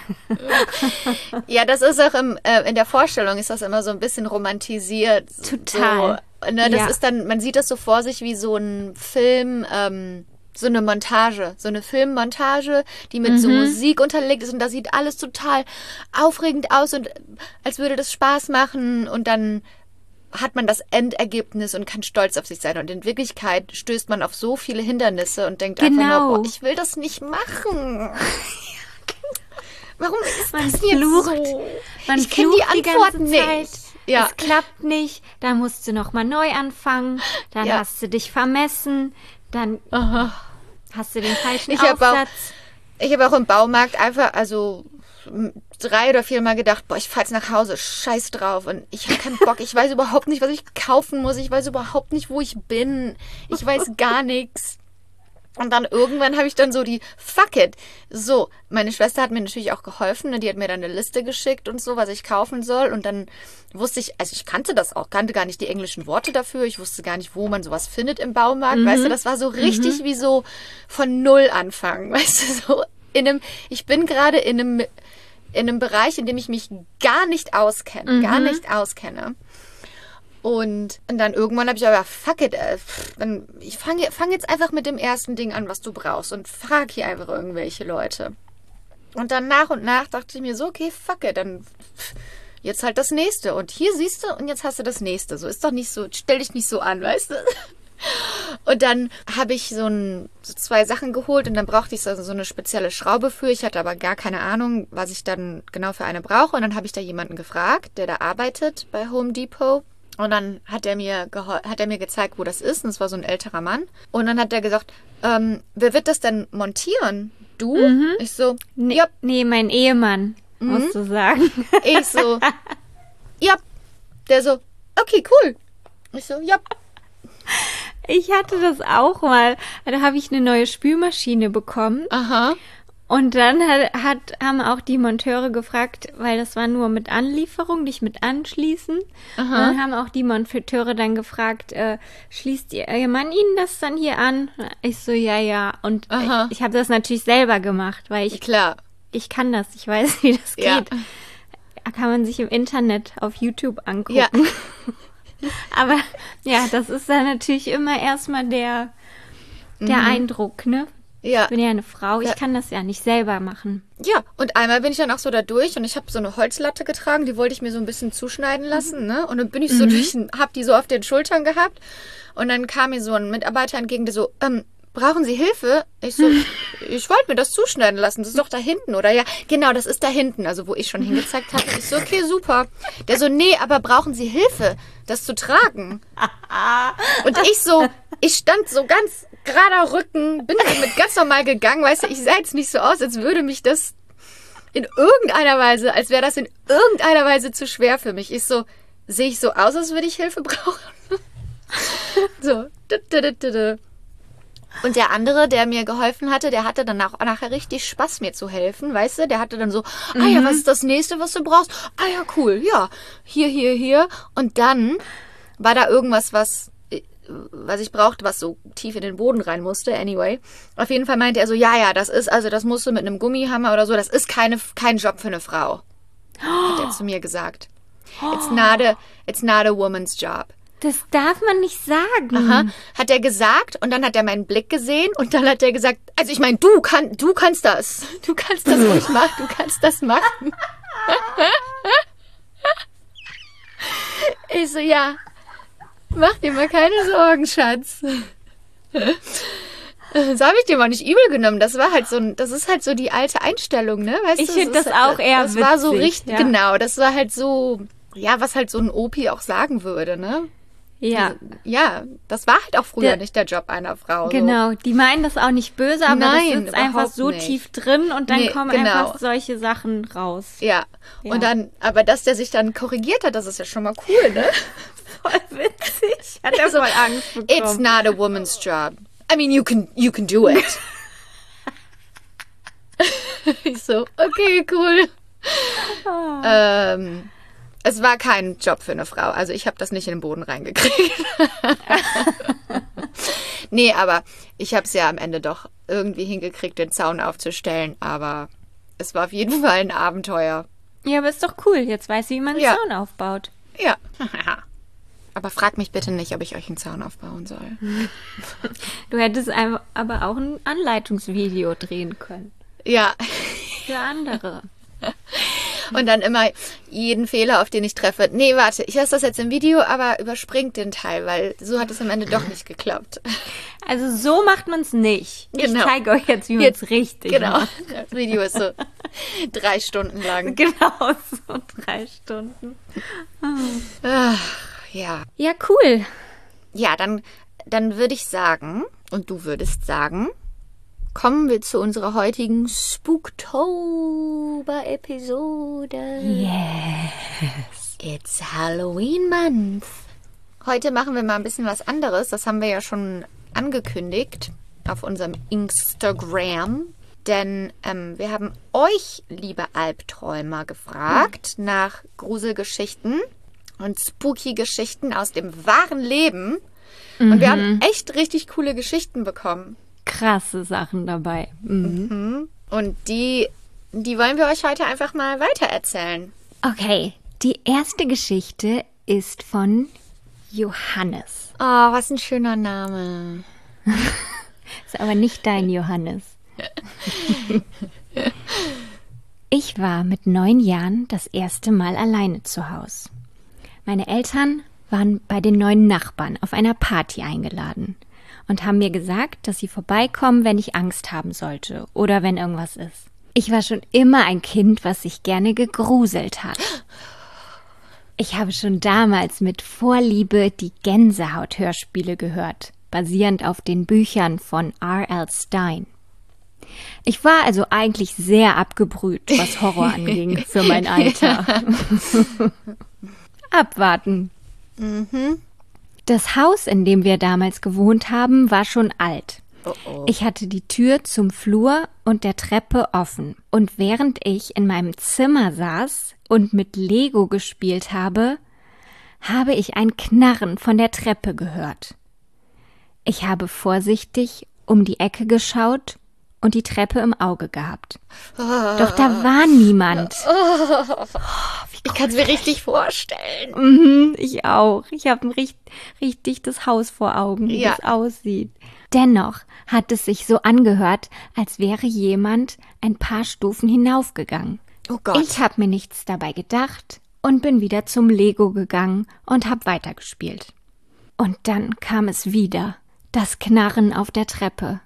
ja, das ist auch im, äh, in der Vorstellung ist das immer so ein bisschen romantisiert. Total. So, ne, das Ja. ist dann, man sieht das so vor sich wie so ein Film, ähm, so eine Montage, so eine Filmmontage, die mit so Mhm. Musik unterlegt ist, und da sieht alles total aufregend aus und als würde das Spaß machen, und dann hat man das Endergebnis und kann stolz auf sich sein. Und in Wirklichkeit stößt man auf so viele Hindernisse und denkt einfach Genau. nur, boah, ich will das nicht machen. Warum ist Man das jetzt flucht. so? Man ich kenne die flucht die Antwort ganze nicht. Zeit. Ja. Es klappt nicht, dann musst du nochmal neu anfangen, dann Ja. hast du dich vermessen, dann hast du den falschen Ich habe auch, Aufsatz. ich habe auch im Baumarkt einfach, also m, drei oder vier Mal gedacht, boah, ich fahr jetzt nach Hause, scheiß drauf, und ich habe keinen Bock, ich weiß überhaupt nicht, was ich kaufen muss, ich weiß überhaupt nicht, wo ich bin, ich weiß gar nichts. Und dann irgendwann habe ich dann so die, fuck it. So, meine Schwester hat mir natürlich auch geholfen, ne? Die hat mir dann eine Liste geschickt und so, was ich kaufen soll. Und dann wusste ich, also ich kannte das auch, kannte gar nicht die englischen Worte dafür. Ich wusste gar nicht, wo man sowas findet im Baumarkt. Weißt du, das war so richtig wie so von Null anfangen. Weißt du, so in einem, ich bin gerade in einem, in einem Bereich, in dem ich mich gar nicht auskenne, gar nicht auskenne. Und, und dann irgendwann habe ich aber, fuck it, äh, pff, dann, ich fange fang jetzt einfach mit dem ersten Ding an, was du brauchst, und frag hier einfach irgendwelche Leute. Und dann nach und nach dachte ich mir so, okay, fuck it, dann pff, jetzt halt das nächste. Und hier siehst du, und jetzt hast du das nächste. So ist doch nicht so, stell dich nicht so an, weißt du? Und dann habe ich so, ein, so zwei Sachen geholt, und dann brauchte ich so, so eine spezielle Schraube für. Ich hatte aber gar keine Ahnung, was ich dann genau für eine brauche. Und dann habe ich da jemanden gefragt, der da arbeitet bei Home Depot. Und dann hat er mir gehol- hat er mir gezeigt, wo das ist. Und es war so ein älterer Mann. Und dann hat er gesagt, ähm, wer wird das denn montieren? Du? Ich so, Nee, ja. nee, mein Ehemann, musst du sagen. Ich so, ja. Der so, okay, cool. Ich so, ja. Ich hatte das auch mal. Da habe ich eine neue Spülmaschine bekommen. Aha. Und dann hat, hat, haben auch die Monteure gefragt, weil das war nur mit Anlieferung, nicht mit Anschließen. Und dann haben auch die Monteure dann gefragt, äh, schließt ihr, ihr Mann Ihnen das dann hier an? Ich so, ja, ja. Und Aha. ich, ich habe das natürlich selber gemacht, weil ich, Klar. ich kann das, ich weiß, wie das Ja. geht. Da kann man sich im Internet auf YouTube angucken. Ja. Aber ja, das ist dann natürlich immer erstmal der, der Mhm. Eindruck, ne? Ja. Ich bin ja eine Frau, ich Ja. kann das ja nicht selber machen. Ja, und einmal bin ich dann auch so da durch und ich habe so eine Holzlatte getragen, die wollte ich mir so ein bisschen zuschneiden lassen, ne? Und dann bin ich so Mhm. durch, hab die so auf den Schultern gehabt und dann kam mir so ein Mitarbeiter entgegen, der so, ähm, brauchen Sie Hilfe? Ich so, ich wollte mir das zuschneiden lassen, das ist doch da hinten, oder? Ja, genau, das ist da hinten, also wo ich schon hingezeigt habe. Ich so, okay, super. Der so, nee, aber brauchen Sie Hilfe, das zu tragen? Und ich so, ich stand so ganz gerader Rücken, bin damit ganz normal gegangen, weißt du, ich sah jetzt nicht so aus, als würde mich das in irgendeiner Weise, als wäre das in irgendeiner Weise zu schwer für mich. Ich so, sehe ich so aus, als würde ich Hilfe brauchen? So. Und der andere, der mir geholfen hatte, der hatte dann auch nachher richtig Spaß, mir zu helfen, weißt du? Der hatte dann so, ah ja, was ist das nächste, was du brauchst? Ah ja, cool, ja, hier, hier, hier. Und dann war da irgendwas, was, was ich brauchte, was so tief in den Boden rein musste, anyway. Auf jeden Fall meinte er so, ja, ja, das ist, also das musst du mit einem Gummihammer oder so, das ist keine, kein Job für eine Frau. Hat er zu mir gesagt. It's not a, it's not a woman's job. Das darf man nicht sagen. Aha, hat er gesagt und dann hat er meinen Blick gesehen und dann hat er gesagt, also ich meine, du, kann, du kannst das. Du kannst das ruhig machen, du kannst das machen. Ich so, ja, mach dir mal keine Sorgen, Schatz. Das habe ich dir mal nicht übel genommen. Das war halt so ein, das ist halt so die alte Einstellung, ne? Weißt Ich du, finde ist- das auch eher Das war so witzig, richtig, ja. genau, das war halt so, ja, was halt so ein Opi auch sagen würde, ne? Ja, Ja, das war halt auch früher Der- nicht der Job einer Frau. So. genau. Die meinen das auch nicht böse, aber Nein, das sitzt einfach überhaupt so nicht. tief drin und dann Nee, kommen genau. einfach solche Sachen raus. Ja. Ja. Und dann, aber dass der sich dann korrigiert hat, das ist ja schon mal cool, ne? Voll witzig. Hat er voll Angst bekommen. It's not a woman's job. I mean, you can, you can do it. Ich so, okay, cool. Oh. Ähm, es war kein Job für eine Frau. Also ich habe das nicht in den Boden reingekriegt. Nee, aber ich habe es ja am Ende doch irgendwie hingekriegt, den Zaun aufzustellen. Aber es war auf jeden Fall ein Abenteuer. Ja, aber ist doch cool. Jetzt weiß sie, wie man einen Ja. Zaun aufbaut. Ja. Aber frag mich bitte nicht, ob ich euch einen Zaun aufbauen soll. Du hättest einfach aber auch ein Anleitungsvideo drehen können. Ja. Für andere. Und dann immer jeden Fehler, auf den ich treffe. Nee, warte, ich lasse das jetzt im Video, aber überspringt den Teil, weil so hat es am Ende doch nicht geklappt. Also so macht man es nicht. Genau. Ich zeige euch jetzt, wie man Jetzt- es richtig Genau. macht. Das Video ist so drei Stunden lang. Genau, so drei Stunden. Ach, ja. Ja, cool. Ja, dann, dann würde ich sagen, und du würdest sagen, kommen wir zu unserer heutigen Spooktober-Episode. Yes. It's Halloween Month. Heute machen wir mal ein bisschen was anderes. Das haben wir ja schon angekündigt auf unserem Instagram. Denn ähm, wir haben euch, liebe Albträumer, gefragt Mhm. nach Gruselgeschichten und Spooky-Geschichten aus dem wahren Leben. Und wir haben echt richtig coole Geschichten bekommen. Krasse Sachen dabei. Mhm. Und die, die wollen wir euch heute einfach mal weitererzählen. Okay, die erste Geschichte ist von Johannes. Oh, was ein schöner Name. Ist aber nicht dein Johannes. Ich war mit neun Jahren das erste Mal alleine zu Hause. Meine Eltern waren bei den neuen Nachbarn auf einer Party eingeladen und haben mir gesagt, dass sie vorbeikommen, wenn ich Angst haben sollte oder wenn irgendwas ist. Ich war schon immer ein Kind, was sich gerne gegruselt hat. Ich habe schon damals mit Vorliebe die Gänsehaut-Hörspiele gehört, basierend auf den Büchern von R L Stein. Ich war also eigentlich sehr abgebrüht, was Horror anging, für mein Alter. Abwarten. Das Haus, in dem wir damals gewohnt haben, war schon alt. Oh oh. Ich hatte die Tür zum Flur und der Treppe offen. Und während ich in meinem Zimmer saß und mit Lego gespielt habe, habe ich ein Knarren von der Treppe gehört. Ich habe vorsichtig um die Ecke geschaut und die Treppe im Auge gehabt. Doch da war niemand. Ich kann es mir richtig vorstellen. Mhm, ich auch. Ich habe richtig, richtig das Haus vor Augen, wie Ja. das aussieht. Dennoch hat es sich so angehört, als wäre jemand ein paar Stufen hinaufgegangen. Oh Gott. Ich habe mir nichts dabei gedacht und bin wieder zum Lego gegangen und habe weitergespielt. Und dann kam es wieder, das Knarren auf der Treppe.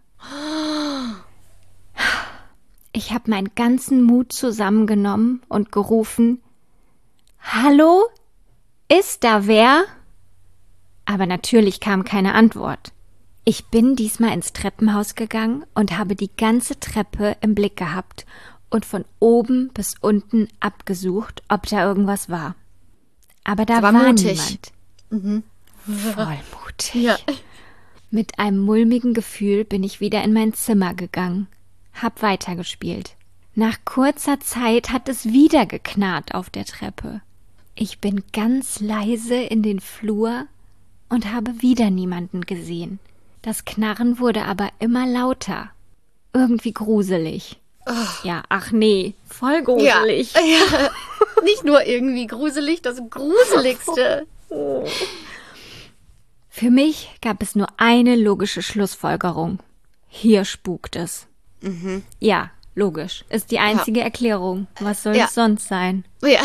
Ich habe meinen ganzen Mut zusammengenommen und gerufen, »Hallo? Ist da wer?« Aber natürlich kam keine Antwort. Ich bin diesmal ins Treppenhaus gegangen und habe die ganze Treppe im Blick gehabt und von oben bis unten abgesucht, ob da irgendwas war. Aber da Aber war mutig. niemand. Mhm. Voll mutig. Ja. Mit einem mulmigen Gefühl bin ich wieder in mein Zimmer gegangen, hab weitergespielt. Nach kurzer Zeit hat es wieder geknarrt auf der Treppe. Ich bin ganz leise in den Flur und habe wieder niemanden gesehen. Das Knarren wurde aber immer lauter. Irgendwie gruselig. Oh. Ja, ach nee, voll gruselig. Ja, ja. Nicht nur irgendwie gruselig, das Gruseligste. Für mich gab es nur eine logische Schlussfolgerung. Hier spukt es. Mhm. Ja, logisch. Ist die einzige ja. Erklärung. Was soll ja. es sonst sein? Ja.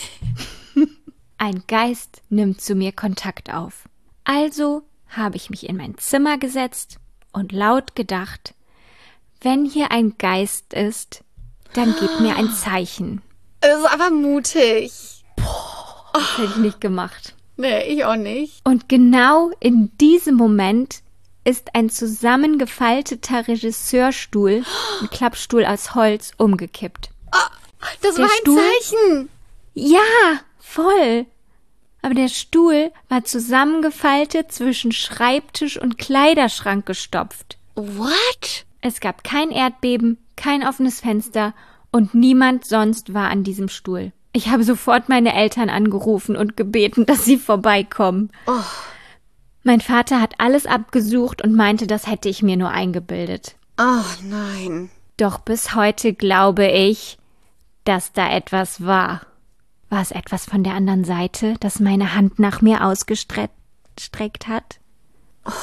Ein Geist nimmt zu mir Kontakt auf. Also habe ich mich in mein Zimmer gesetzt und laut gedacht, wenn hier ein Geist ist, dann gib mir ein Zeichen. Das ist aber mutig. Boah, das hätte ich nicht gemacht. Nee, ich auch nicht. Und genau in diesem Moment ist ein zusammengefalteter Regisseurstuhl, ein Klappstuhl aus Holz, umgekippt. Oh, das Der war ein Stuhl, Zeichen. Ja, voll. Aber der Stuhl war zusammengefaltet zwischen Schreibtisch und Kleiderschrank gestopft. What? Es gab kein Erdbeben, kein offenes Fenster und niemand sonst war an diesem Stuhl. Ich habe sofort meine Eltern angerufen und gebeten, dass sie vorbeikommen. Oh. Mein Vater hat alles abgesucht und meinte, das hätte ich mir nur eingebildet. Oh nein. Doch bis heute glaube ich, dass da etwas war. War es etwas von der anderen Seite, das meine Hand nach mir ausgestreckt hat? Oh.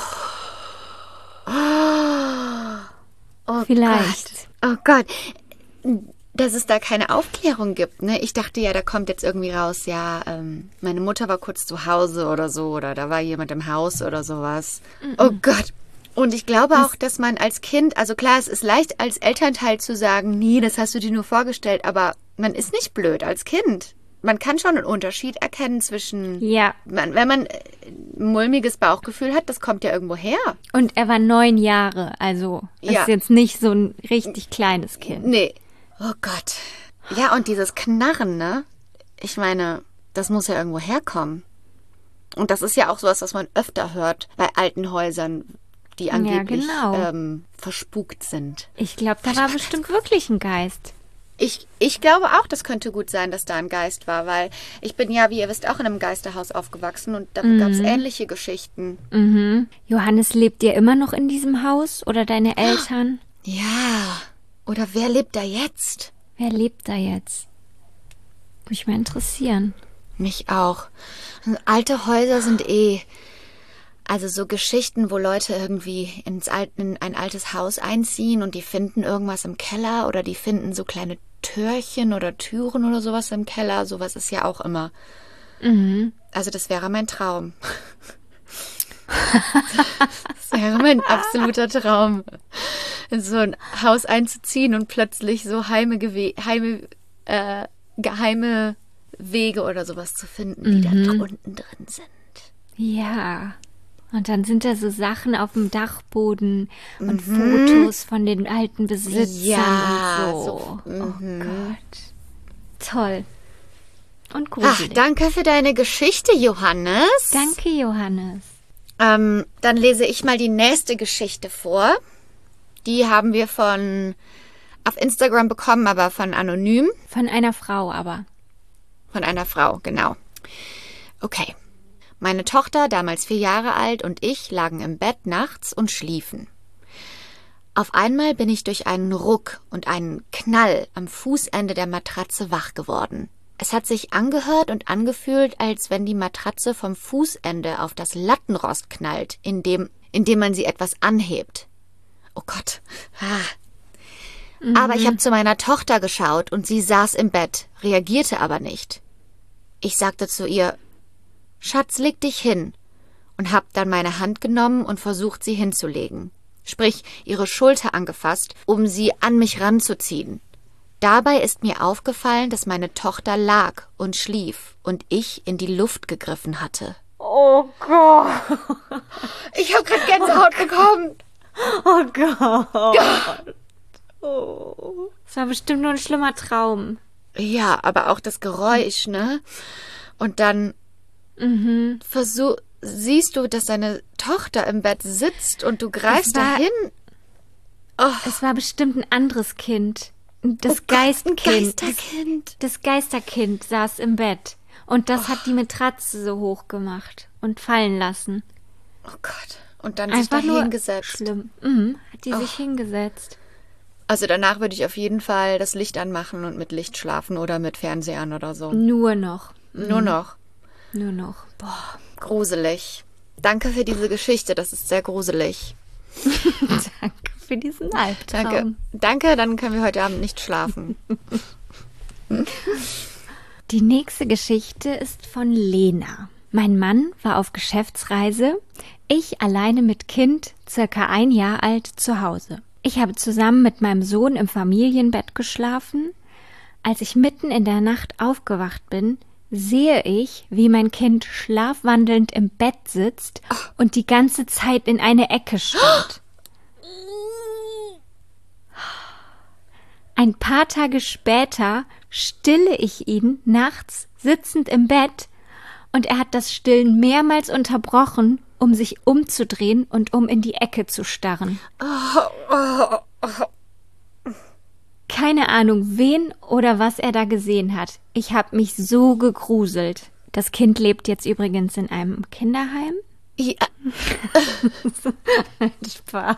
Oh. Oh Vielleicht. Gott. Oh Gott. Dass es da keine Aufklärung gibt, ne? Ich dachte ja, da kommt jetzt irgendwie raus, ja, ähm, meine Mutter war kurz zu Hause oder so, oder da war jemand im Haus oder sowas. Mm-mm. Oh Gott. Und ich glaube auch, dass man als Kind, also klar, es ist leicht als Elternteil zu sagen, nee, das hast du dir nur vorgestellt, aber man ist nicht blöd als Kind. Man kann schon einen Unterschied erkennen zwischen, ja. man, wenn man ein mulmiges Bauchgefühl hat, das kommt ja irgendwo her. Und er war neun Jahre, also ja. ist jetzt nicht so ein richtig kleines Kind. Nee. Oh Gott. Ja, und dieses Knarren, ne? Ich meine, das muss ja irgendwo herkommen. Und das ist ja auch sowas, was man öfter hört bei alten Häusern, die angeblich ja, genau. ähm, verspukt sind. Ich glaube, da war bestimmt wirklich ein Geist. Ich, ich glaube auch, das könnte gut sein, dass da ein Geist war, weil ich bin ja, wie ihr wisst, auch in einem Geisterhaus aufgewachsen und da mhm. gab es ähnliche Geschichten. Mhm. Johannes, lebt ihr immer noch in diesem Haus oder deine Eltern? Ja. Oder wer lebt da jetzt? Wer lebt da jetzt? Mich mal interessieren. Mich auch. Alte Häuser sind eh... Also so Geschichten, wo Leute irgendwie ins Al- in ein altes Haus einziehen und die finden irgendwas im Keller oder die finden so kleine Türchen oder Türen oder sowas im Keller. Sowas ist ja auch immer. Mhm. Also das wäre mein Traum. Das wäre mein absoluter Traum. In so ein Haus einzuziehen und plötzlich so heime, Gewe- heime äh, geheime Wege oder sowas zu finden, die mhm. da unten drin sind. Ja. Und dann sind da so Sachen auf dem Dachboden und mhm. Fotos von den alten Besitzern ja, und so. so oh mhm. Gott. Toll. Und gruselig. Ach, danke für deine Geschichte, Johannes. Danke, Johannes. Ähm, dann lese ich mal die nächste Geschichte vor. Die haben wir von auf Instagram bekommen, aber von anonym. Von einer Frau aber. Von einer Frau, genau. Okay. Meine Tochter, damals vier Jahre alt, und ich lagen im Bett nachts und schliefen. Auf einmal bin ich durch einen Ruck und einen Knall am Fußende der Matratze wach geworden. Es hat sich angehört und angefühlt, als wenn die Matratze vom Fußende auf das Lattenrost knallt, in dem indem man sie etwas anhebt. Oh Gott. Ah. Mhm. Aber ich habe zu meiner Tochter geschaut und sie saß im Bett, reagierte aber nicht. Ich sagte zu ihr, Schatz, leg dich hin, und hab dann meine Hand genommen und versucht, sie hinzulegen. Sprich, ihre Schulter angefasst, um sie an mich ranzuziehen. Dabei ist mir aufgefallen, dass meine Tochter lag und schlief und ich in die Luft gegriffen hatte. Oh Gott. Ich habe gerade Gänsehaut oh bekommen. Oh Gott. Oh. Das war bestimmt nur ein schlimmer Traum. Ja, aber auch das Geräusch, ne? Und dann mhm. versuch, siehst du, dass deine Tochter im Bett sitzt und du greifst war, dahin. Oh. Es war bestimmt ein anderes Kind. Das oh Geistkind. Gott, ein Geisterkind. Das, das Geisterkind saß im Bett. Und das oh. hat die Matratze so hoch gemacht und fallen lassen. Oh Gott. Und dann Einfach sich da hingesetzt. Schlimm. Mhm. Hat die oh. sich hingesetzt. Also danach würde ich auf jeden Fall das Licht anmachen und mit Licht schlafen oder mit Fernsehern oder so. Nur noch. Nur noch. Nur noch. Boah, gruselig. Danke für diese Geschichte, das ist sehr gruselig. Danke für diesen Albtraum. Danke. Danke, dann können wir heute Abend nicht schlafen. Die nächste Geschichte ist von Lena. Mein Mann war auf Geschäftsreise, ich alleine mit Kind, circa ein Jahr alt, zu Hause. Ich habe zusammen mit meinem Sohn im Familienbett geschlafen. Als ich mitten in der Nacht aufgewacht bin, sehe ich, wie mein Kind schlafwandelnd im Bett sitzt und die ganze Zeit in eine Ecke starrt. Ein paar Tage später stille ich ihn nachts sitzend im Bett und er hat das Stillen mehrmals unterbrochen, um sich umzudrehen und um in die Ecke zu starren. Keine Ahnung, wen oder was er da gesehen hat. Ich habe mich so gegruselt. Das Kind lebt jetzt übrigens in einem Kinderheim. Ja. Spaß.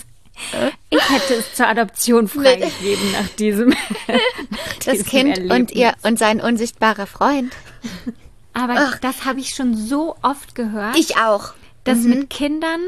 Ich hätte es zur Adoption freigegeben nach diesem, nach das diesem Kind Erlebnis. und ihr und sein unsichtbarer Freund. Aber Ach. das habe ich schon so oft gehört. Ich auch. Dass mhm. mit Kindern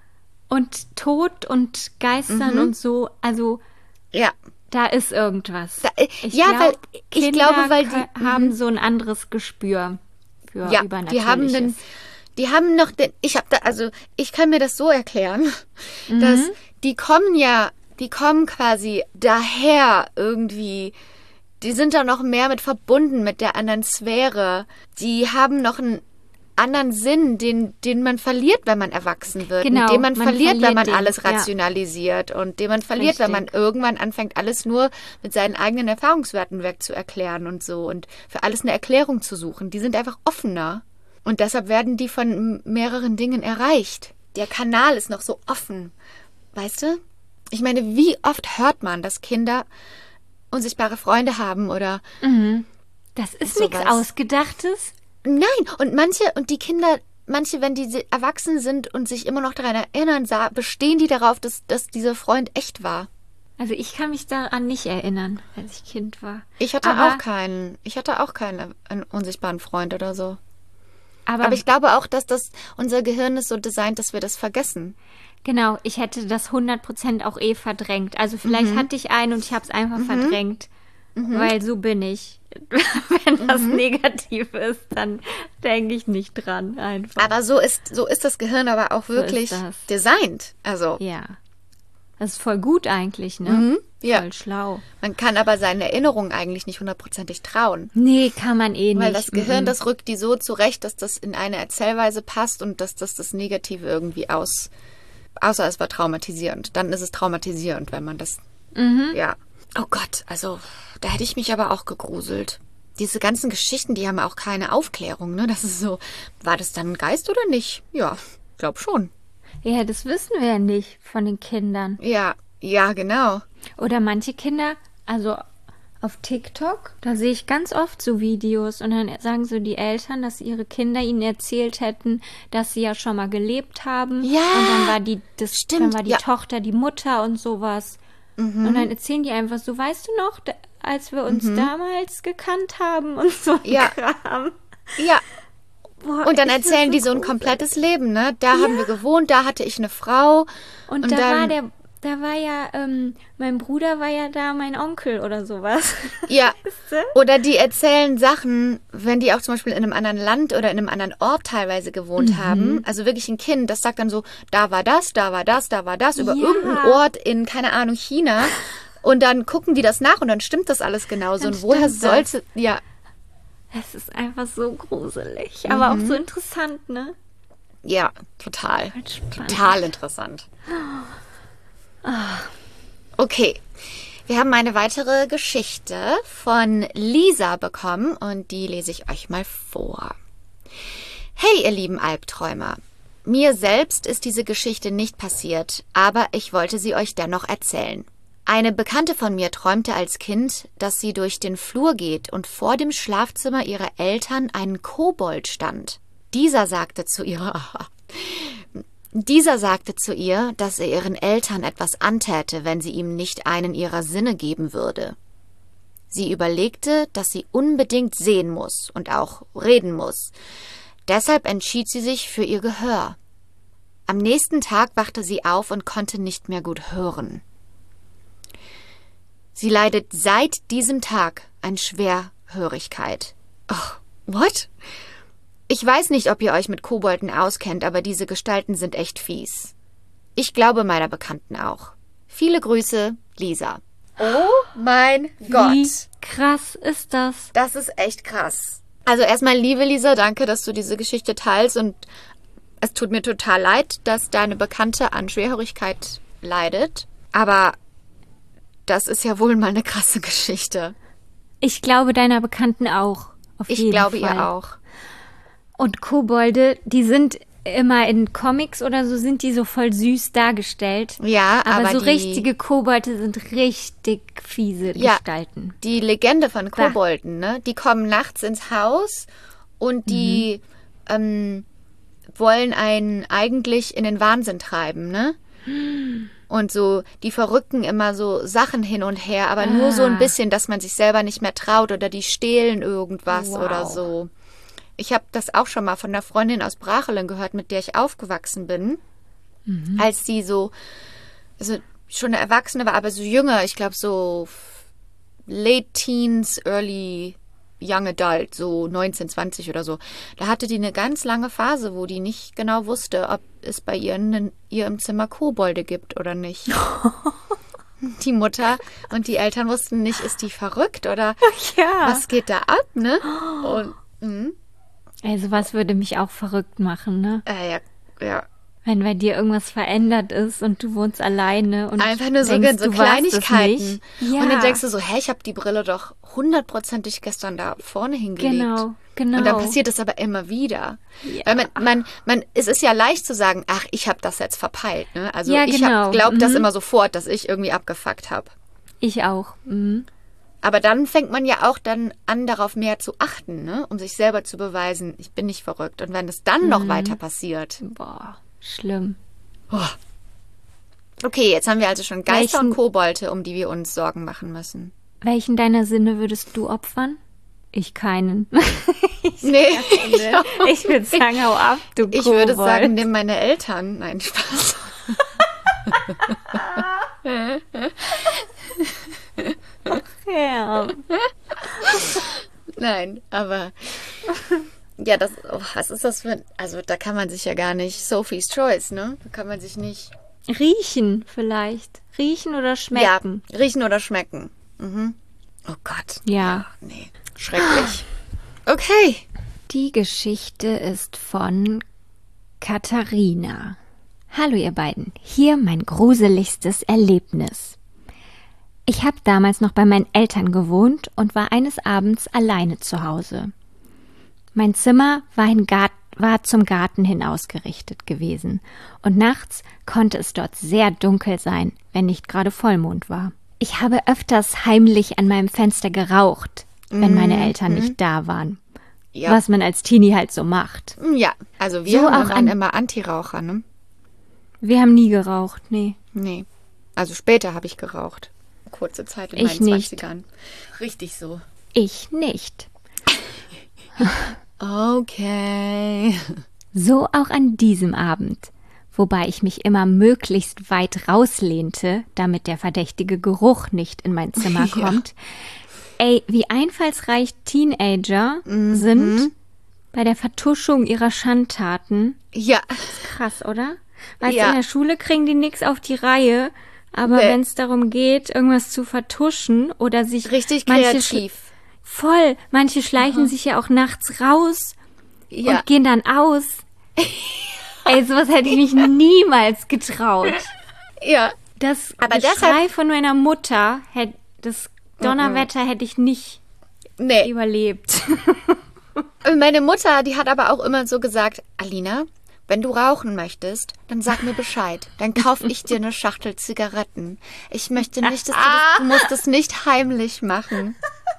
und Tod und Geistern mhm. und so, also ja. da ist irgendwas. Da, ich ja, glaub, weil ich Kinder glaube, weil die haben mhm. so ein anderes Gespür für ja, Übernatürliches. Die haben den, die haben noch den, ich habe da, also ich kann mir das so erklären, mhm. dass die kommen ja, die kommen quasi daher irgendwie. Die sind da noch mehr mit verbunden mit der anderen Sphäre. Die haben noch einen anderen Sinn, den, den man verliert, wenn man erwachsen wird. Genau, und den man, man verliert, verliert wenn man den, alles ja. rationalisiert. Und den man verliert, Richtig. wenn man irgendwann anfängt, alles nur mit seinen eigenen Erfahrungswerten wegzuerklären und so. Und für alles eine Erklärung zu suchen. Die sind einfach offener. Und deshalb werden die von mehreren Dingen erreicht. Der Kanal ist noch so offen. Weißt du? Ich meine, wie oft hört man, dass Kinder unsichtbare Freunde haben oder mhm. Das ist nichts Ausgedachtes. Nein, und manche, und die Kinder, manche, wenn die erwachsen sind und sich immer noch daran erinnern, bestehen die darauf, dass, dass dieser Freund echt war. Also ich kann mich daran nicht erinnern, als ich Kind war. Ich hatte aber, auch keinen, ich hatte auch keinen einen unsichtbaren Freund oder so. Aber, aber ich glaube auch, dass das, unser Gehirn ist so designt, dass wir das vergessen. Genau, ich hätte das hundert Prozent auch eh verdrängt. Also vielleicht mhm. hatte ich einen und ich habe es einfach mhm. verdrängt, mhm. weil so bin ich. Wenn das mhm. negativ ist, dann denke ich nicht dran einfach. Aber so ist, so ist das Gehirn aber auch wirklich so designt. Also. Ja. Das ist voll gut eigentlich, ne? Mhm. Ja. Voll schlau. Man kann aber seinen Erinnerungen eigentlich nicht hundertprozentig trauen. Nee, kann man eh nicht. Weil das Gehirn, mhm. das rückt die so zurecht, dass das in eine Erzählweise passt und dass das das Negative irgendwie aus... Außer es war traumatisierend. Dann ist es traumatisierend, wenn man das... Mhm. Ja. Oh Gott, also da hätte ich mich aber auch gegruselt. Diese ganzen Geschichten, die haben auch keine Aufklärung, ne? Das ist so, war das dann ein Geist oder nicht? Ja, glaub schon. Ja, das wissen wir ja nicht von den Kindern. Ja, ja, genau. Oder manche Kinder, also auf TikTok, da sehe ich ganz oft so Videos und dann sagen so die Eltern, dass ihre Kinder ihnen erzählt hätten, dass sie ja schon mal gelebt haben. Ja, und dann war die, das, stimmt, dann war die ja. Tochter die Mutter und sowas. Mhm. Und dann erzählen die einfach so, weißt du noch, da, als wir uns mhm. damals gekannt haben und so ein ja. Kram. Ja. Boah, Und dann ich find's erzählen die so ein gruselig. komplettes Leben, ne? Da haben wir gewohnt, da hatte ich eine Frau. Und, Und da dann- war der, da war ja, ähm, mein Bruder war ja da mein Onkel oder sowas. Ja, du? oder die erzählen Sachen, wenn die auch zum Beispiel in einem anderen Land oder in einem anderen Ort teilweise gewohnt Mhm. haben. Also wirklich ein Kind, das sagt dann so, da war das, da war das, da war das, über Ja. irgendeinen Ort in, keine Ahnung, China. Und dann gucken die das nach und dann stimmt das alles genauso. Dann Und woher stimmt das. sollte, ja, Es ist einfach so gruselig, aber auch so interessant, ne? ja, total. Halt spannend. Total interessant. Okay, wir haben eine weitere Geschichte von Lisa bekommen und die lese ich euch mal vor. Hey, ihr lieben Albträumer. Mir selbst ist diese Geschichte nicht passiert, aber ich wollte sie euch dennoch erzählen. Eine Bekannte von mir träumte als Kind, dass sie durch den Flur geht und vor dem Schlafzimmer ihrer Eltern ein Kobold stand. Dieser sagte zu ihr, dieser sagte zu ihr, dass er ihren Eltern etwas antäte, wenn sie ihm nicht einen ihrer Sinne geben würde. Sie überlegte, dass sie unbedingt sehen muss und auch reden muss. Deshalb entschied sie sich für ihr Gehör. Am nächsten Tag wachte sie auf und konnte nicht mehr gut hören. Sie leidet seit diesem Tag an Schwerhörigkeit. Oh, what? Ich weiß nicht, ob ihr euch mit Kobolden auskennt, aber diese Gestalten sind echt fies. Ich glaube meiner Bekannten auch. Viele Grüße, Lisa. Oh mein Wie krass ist das? Das ist echt krass. Also erstmal, liebe Lisa, danke, dass du diese Geschichte teilst und es tut mir total leid, dass deine Bekannte an Schwerhörigkeit leidet. Aber das ist ja wohl mal eine krasse Geschichte. Ich glaube deiner Bekannten auch. Auf Ich jeden glaube Fall. ihr auch. Und Kobolde, die sind immer in Comics oder so, sind die so voll süß dargestellt. Ja, aber, aber so die- richtige Kobolde sind richtig fiese Ja. Gestalten. Die Legende von Kobolden, ne? Die kommen nachts ins Haus und die ähm, wollen einen eigentlich in den Wahnsinn treiben, ne? Und so, die verrücken immer so Sachen hin und her, aber nur so ein Ah. bisschen, dass man sich selber nicht mehr traut oder die stehlen irgendwas Wow. oder so. Ich habe das auch schon mal von einer Freundin aus Brachelen gehört, mit der ich aufgewachsen bin, als sie so, also schon eine Erwachsene war, aber so jünger, ich glaube so late teens, early young adult, so neunzehn, zwanzig oder so. Da hatte die eine ganz lange Phase, wo die nicht genau wusste, ob es bei ihr in ihr im Zimmer Kobolde gibt oder nicht. Die Mutter und die Eltern wussten nicht, ist die verrückt oder Ja. was geht da ab, ne? Und, mh, Also was würde mich auch verrückt machen, ne? äh, ja, ja. Wenn bei dir irgendwas verändert ist und du wohnst alleine und Einfach nur so, denkst, so du warst es Kleinigkeiten. nicht. Ja. Und dann denkst du so, hä, ich habe die Brille doch hundertprozentig gestern da vorne hingelegt. Genau, genau. Und dann passiert es aber immer wieder. Ja. Weil man, man, man, es ist ja leicht zu sagen, ach, ich habe das jetzt verpeilt. Ne? Also Ja, ich genau. hab, glaub das Mhm. immer sofort, dass ich irgendwie abgefuckt habe. Ich auch. Mhm. Aber dann fängt man ja auch dann an, darauf mehr zu achten, ne? Um sich selber zu beweisen, ich bin nicht verrückt. Und wenn es dann Mhm. noch weiter passiert. Boah, schlimm. Okay, jetzt haben wir also schon Geister Welchen- und Kobolde, um die wir uns Sorgen machen müssen. Welchen deiner Sinne würdest du opfern? Ich keinen. Nee, Ich würde sagen, hau ab, du ich würde Kobold. sagen, nimm meine Eltern. Nein, Spaß. Ja. Nein, aber ja, das, oh, was ist das für ein, also da kann man sich ja gar nicht, Sophie's Choice, ne? Da kann man sich nicht, Riechen vielleicht. Riechen oder schmecken. ja, riechen oder schmecken. Mhm. Oh Gott. Ja. Nee, schrecklich. Okay. Die Geschichte ist von Katharina. Hallo ihr beiden, hier mein gruseligstes Erlebnis. Ich habe damals noch bei meinen Eltern gewohnt und war eines Abends alleine zu Hause. Mein Zimmer war, in Gart- war zum Garten hin ausgerichtet gewesen und nachts konnte es dort sehr dunkel sein, wenn nicht gerade Vollmond war. Ich habe öfters heimlich an meinem Fenster geraucht, wenn meine Eltern nicht da waren. Ja. Was man als Teenie halt so macht. Ja, also wir So haben auch waren an- immer Antiraucher, ne? Wir haben nie geraucht, nee. Nee. Also später habe ich geraucht. Kurze Zeit in Ich meinen nicht. zwanzigern. Richtig so. Ich nicht. Okay. So auch an diesem Abend, wobei ich mich immer möglichst weit rauslehnte, damit der verdächtige Geruch nicht in mein Zimmer Ja. kommt. Ey, wie einfallsreich Teenager Mhm. sind bei der Vertuschung ihrer Schandtaten. Ja. Krass, oder? Weißt Ja. du, in der Schule kriegen die nix auf die Reihe, aber Nee. wenn es darum geht, irgendwas zu vertuschen oder sich Richtig manche kreativ. Sch- voll, manche schleichen sich ja auch nachts raus Ja. und gehen dann aus. Ey, sowas hätte ich mich niemals getraut. Ja. Das Aber Geschrei deshalb- von meiner Mutter, hätt, das Donnerwetter hätte ich nicht Nee. überlebt. Meine Mutter, die hat aber auch immer so gesagt, Alina, wenn du rauchen möchtest, dann sag mir Bescheid. Dann kaufe ich dir eine Schachtel Zigaretten. Ich möchte nicht, dass du das, du musst es nicht heimlich machen.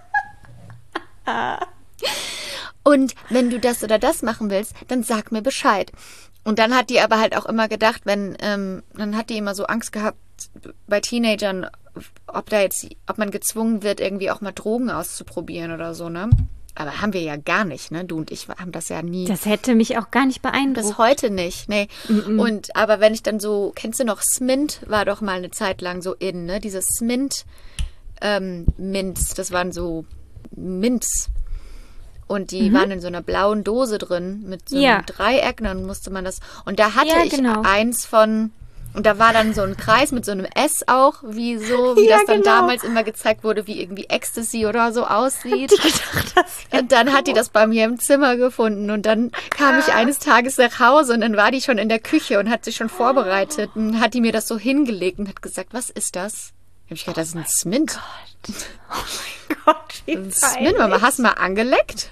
Und wenn du das oder das machen willst, dann sag mir Bescheid. Und dann hat die aber halt auch immer gedacht, wenn, ähm, dann hat die immer so Angst gehabt bei Teenagern, ob da jetzt, ob man gezwungen wird, irgendwie auch mal Drogen auszuprobieren oder so, ne? Aber haben wir ja gar nicht, ne? Du und ich haben das ja nie. Das hätte mich auch gar nicht Bis beeindruckt. heute nicht, nee. Und aber wenn ich dann so, kennst du noch, Smint war doch mal eine Zeit lang so in, ne? Diese Smint ähm, Mints, das waren so Mints. Und die waren in so einer blauen Dose drin mit so einem Ja. Dreieck, und dann musste man das. Und da hatte Ja, ich genau. eins von. Und da war dann so ein Kreis mit so einem S auch, wie so, wie Ja, das dann genau. damals immer gezeigt wurde, wie irgendwie Ecstasy oder so aussieht. Und dann hat die das bei mir im Zimmer gefunden und dann kam ich eines Tages nach Hause und dann war die schon in der Küche und hat sich schon vorbereitet und hat die mir das so hingelegt und hat gesagt, was ist das? Da hab ich gedacht, das ist ein Smint. Gott, wie Ein Smint, Mama, hast du mal angeleckt?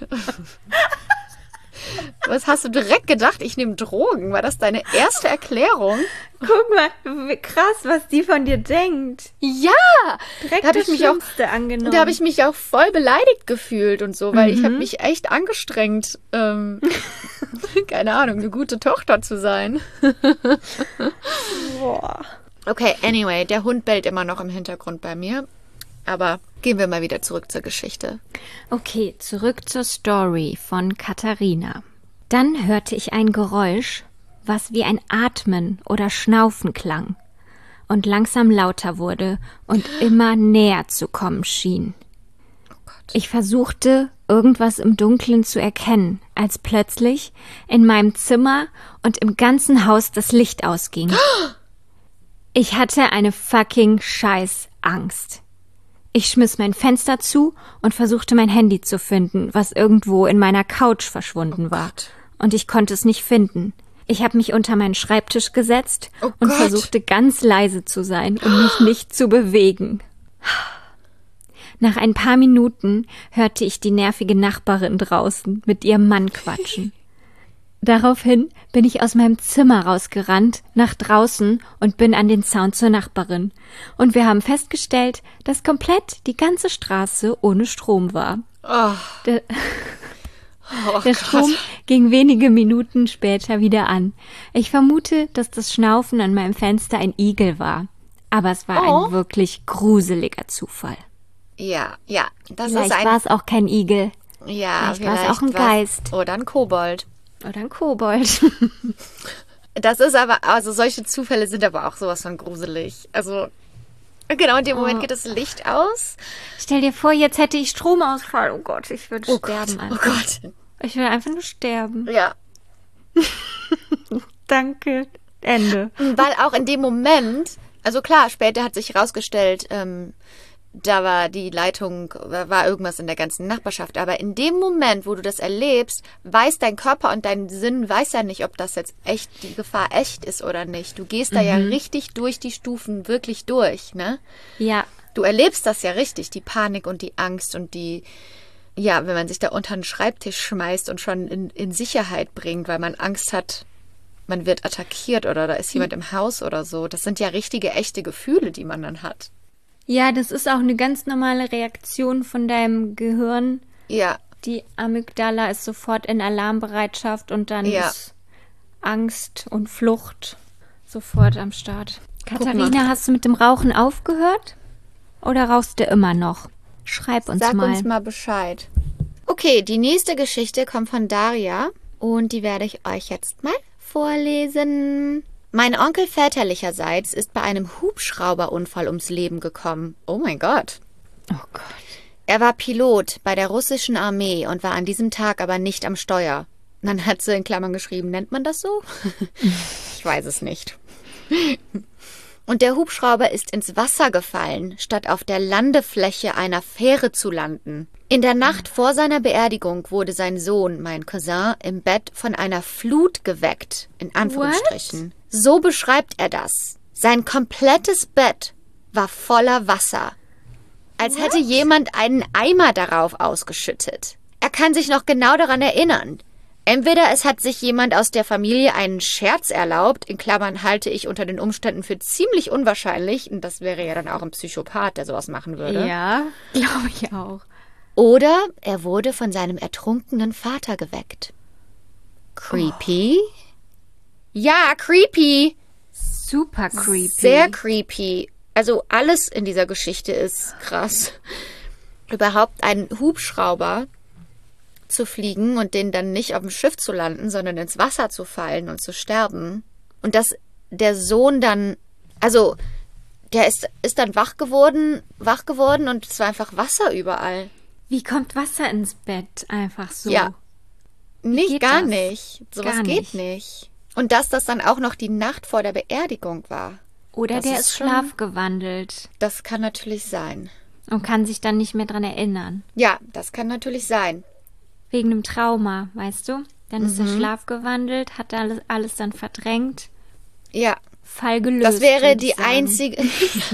Was hast du direkt gedacht? Ich nehme Drogen. War das deine erste Erklärung? Guck mal, wie krass, was die von dir denkt. Ja! Direkt Da hab das ich mich auch Schlimmste angenommen. Da habe ich mich auch voll beleidigt gefühlt und so, weil ich habe mich echt angestrengt, ähm, keine Ahnung, eine gute Tochter zu sein. Boah. Okay, anyway, der Hund bellt immer noch im Hintergrund bei mir. Aber gehen wir mal wieder zurück zur Geschichte. Okay, zurück zur Story von Katharina. Dann hörte ich ein Geräusch, was wie ein Atmen oder Schnaufen klang und langsam lauter wurde und immer näher zu kommen schien. Ich versuchte, irgendwas im Dunkeln zu erkennen, als plötzlich in meinem Zimmer und im ganzen Haus das Licht ausging. Ich hatte eine fucking Scheißangst. Ich schmiss mein Fenster zu und versuchte mein Handy zu finden, was irgendwo in meiner Couch verschwunden war. Und ich konnte es nicht finden. Ich habe mich unter meinen Schreibtisch gesetzt Oh und Gott. versuchte ganz leise zu sein und mich nicht zu bewegen. Nach ein paar Minuten hörte ich die nervige Nachbarin draußen mit ihrem Mann quatschen. Daraufhin bin ich aus meinem Zimmer rausgerannt, nach draußen und bin an den Zaun zur Nachbarin. Und wir haben festgestellt, dass komplett die ganze Straße ohne Strom war. Oh, Der, oh der Gott. Strom ging wenige Minuten später wieder an. Ich vermute, dass das Schnaufen an meinem Fenster ein Igel war. Aber es war Oh. ein wirklich gruseliger Zufall. Ja, ja, das Vielleicht ist ein... war es auch kein Igel ja, vielleicht war es auch ein war's- Geist. Oder ein Kobold. oder ein Kobold. Das ist aber, also solche Zufälle sind aber auch sowas von gruselig. Also, genau in dem Moment Oh. geht das Licht aus. Stell dir vor, jetzt hätte ich Stromausfall. Oh Gott, ich würde Oh sterben. Gott, oh einfach. Gott. Ich würde einfach nur sterben. Ja, Danke. Ende. weil auch in dem Moment, also klar, später hat sich herausgestellt, ähm, da war die Leitung, war irgendwas in der ganzen Nachbarschaft. Aber in dem Moment, wo du das erlebst, weiß dein Körper und dein Sinn weiß ja nicht, ob das jetzt echt, die Gefahr echt ist oder nicht. Du gehst da ja richtig durch die Stufen, wirklich durch, ne? Ja. Du erlebst das ja richtig, die Panik und die Angst und die, ja, wenn man sich da unter den Schreibtisch schmeißt und schon in, in Sicherheit bringt, weil man Angst hat, man wird attackiert oder da ist jemand im Haus oder so. Das sind ja richtige, echte Gefühle, die man dann hat. Ja, das ist auch eine ganz normale Reaktion von deinem Gehirn. Ja, Die Amygdala ist sofort in Alarmbereitschaft und dann Ja. ist Angst und Flucht sofort am Start. Katharina, mal. hast du mit dem Rauchen aufgehört? Oder rauchst du immer noch? Schreib uns sag mal. uns mal Bescheid. Okay, die nächste Geschichte kommt von Daria und die werde ich euch jetzt mal vorlesen. Mein Onkel väterlicherseits ist bei einem Hubschrauberunfall ums Leben gekommen. Oh mein Gott. Oh Gott. Er war Pilot bei der russischen Armee und war an diesem Tag aber nicht am Steuer. Dann hat sie in Klammern geschrieben, nennt man das so? Ich weiß es nicht. Und der Hubschrauber ist ins Wasser gefallen, statt auf der Landefläche einer Fähre zu landen. In der Nacht vor seiner Beerdigung wurde sein Sohn, mein Cousin, im Bett von einer Flut geweckt, in Anführungsstrichen. What? So beschreibt er das. Sein komplettes Bett war voller Wasser, als What? hätte jemand einen Eimer darauf ausgeschüttet. Er kann sich noch genau daran erinnern. Entweder es hat sich jemand aus der Familie einen Scherz erlaubt, in Klammern halte ich unter den Umständen für ziemlich unwahrscheinlich, und das wäre ja dann auch ein Psychopath, der sowas machen würde. Ja, glaube ich auch. Oder er wurde von seinem ertrunkenen Vater geweckt. Creepy? Oh. Ja, creepy. Super creepy. Sehr creepy. Also alles in dieser Geschichte ist krass. Überhaupt einen Hubschrauber zu fliegen und den dann nicht auf dem Schiff zu landen, sondern ins Wasser zu fallen und zu sterben. Und dass der Sohn dann, also der ist, ist dann wach geworden, wach geworden und es war einfach Wasser überall. Wie kommt Wasser ins Bett einfach so? Ja, nicht, gar das? nicht. Sowas Gar geht nicht. nicht. Und dass das dann auch noch die Nacht vor der Beerdigung war. Oder das der ist ist schon- schlafgewandelt Das kann natürlich sein. und kann sich dann nicht mehr dran erinnern. Ja, das kann natürlich sein. Wegen einem Trauma, weißt du? Dann ist er schlafgewandelt, hat alles, alles dann verdrängt. Ja, Fall gelöst. das wäre würde die ich sagen. einzige...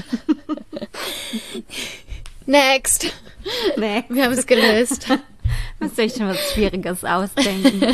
Next. Nee, Wir haben es gelöst. muss ich schon was Schwieriges ausdenken.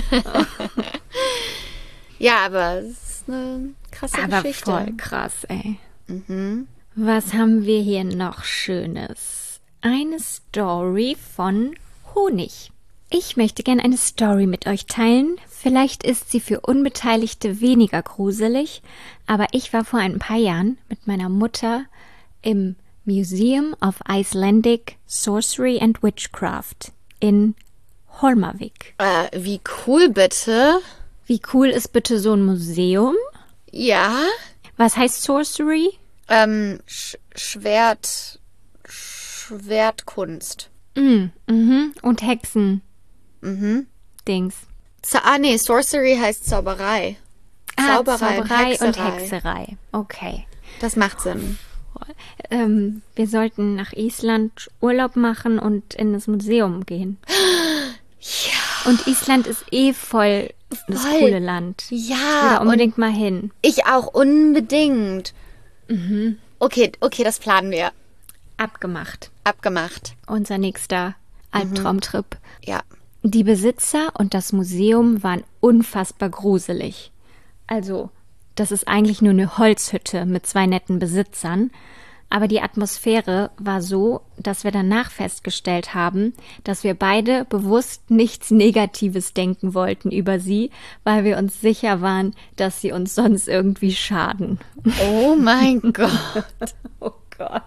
Ja, aber es ist eine krasse Aber Geschichte. voll krass, ey. Mhm. Was haben wir hier noch Schönes? Eine Story von Honig. Ich möchte gerne eine Story mit euch teilen. Vielleicht ist sie für Unbeteiligte weniger gruselig, aber ich war vor ein paar Jahren mit meiner Mutter im Museum of Icelandic Sorcery and Witchcraft in Holmavik. Äh, wie cool bitte. Wie cool ist bitte so ein Museum? Ja. Was heißt Sorcery? Ähm, Sch Schwert... Schwertkunst. Mm, mhm. Und Hexen. Mhm. Dings. Z ah, nee, Sorcery heißt Zauberei. Ah, Zauberei, Zauberei und und Hexerei. Hexerei. Okay. Das macht Sinn. Ähm, wir sollten nach Island Urlaub machen und in das Museum gehen. Ja. Und Island ist eh voll das Voll. coole Land. Ich will Ja, da unbedingt mal hin. ich auch unbedingt. Mhm. Okay, okay, das planen wir. Abgemacht. Abgemacht. Unser nächster Albtraumtrip. Ja. Die Besitzer und das Museum waren unfassbar gruselig. Also, das ist eigentlich nur eine Holzhütte mit zwei netten Besitzern. Aber die Atmosphäre war so, dass wir danach festgestellt haben, dass wir beide bewusst nichts Negatives denken wollten über sie, weil wir uns sicher waren, dass sie uns sonst irgendwie schaden. Oh mein Gott. Oh Gott.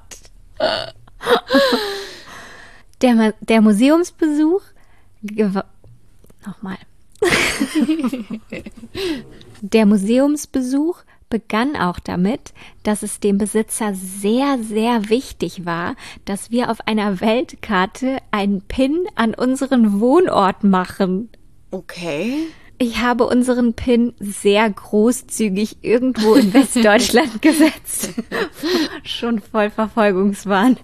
Der, Ma- der Museumsbesuch gewa- Nochmal. Der Museumsbesuch begann auch damit, dass es dem Besitzer sehr, sehr wichtig war, dass wir auf einer Weltkarte einen Pin an unseren Wohnort machen. Okay. Ich habe unseren Pin sehr großzügig irgendwo in Westdeutschland gesetzt. Schon voll Verfolgungswahn.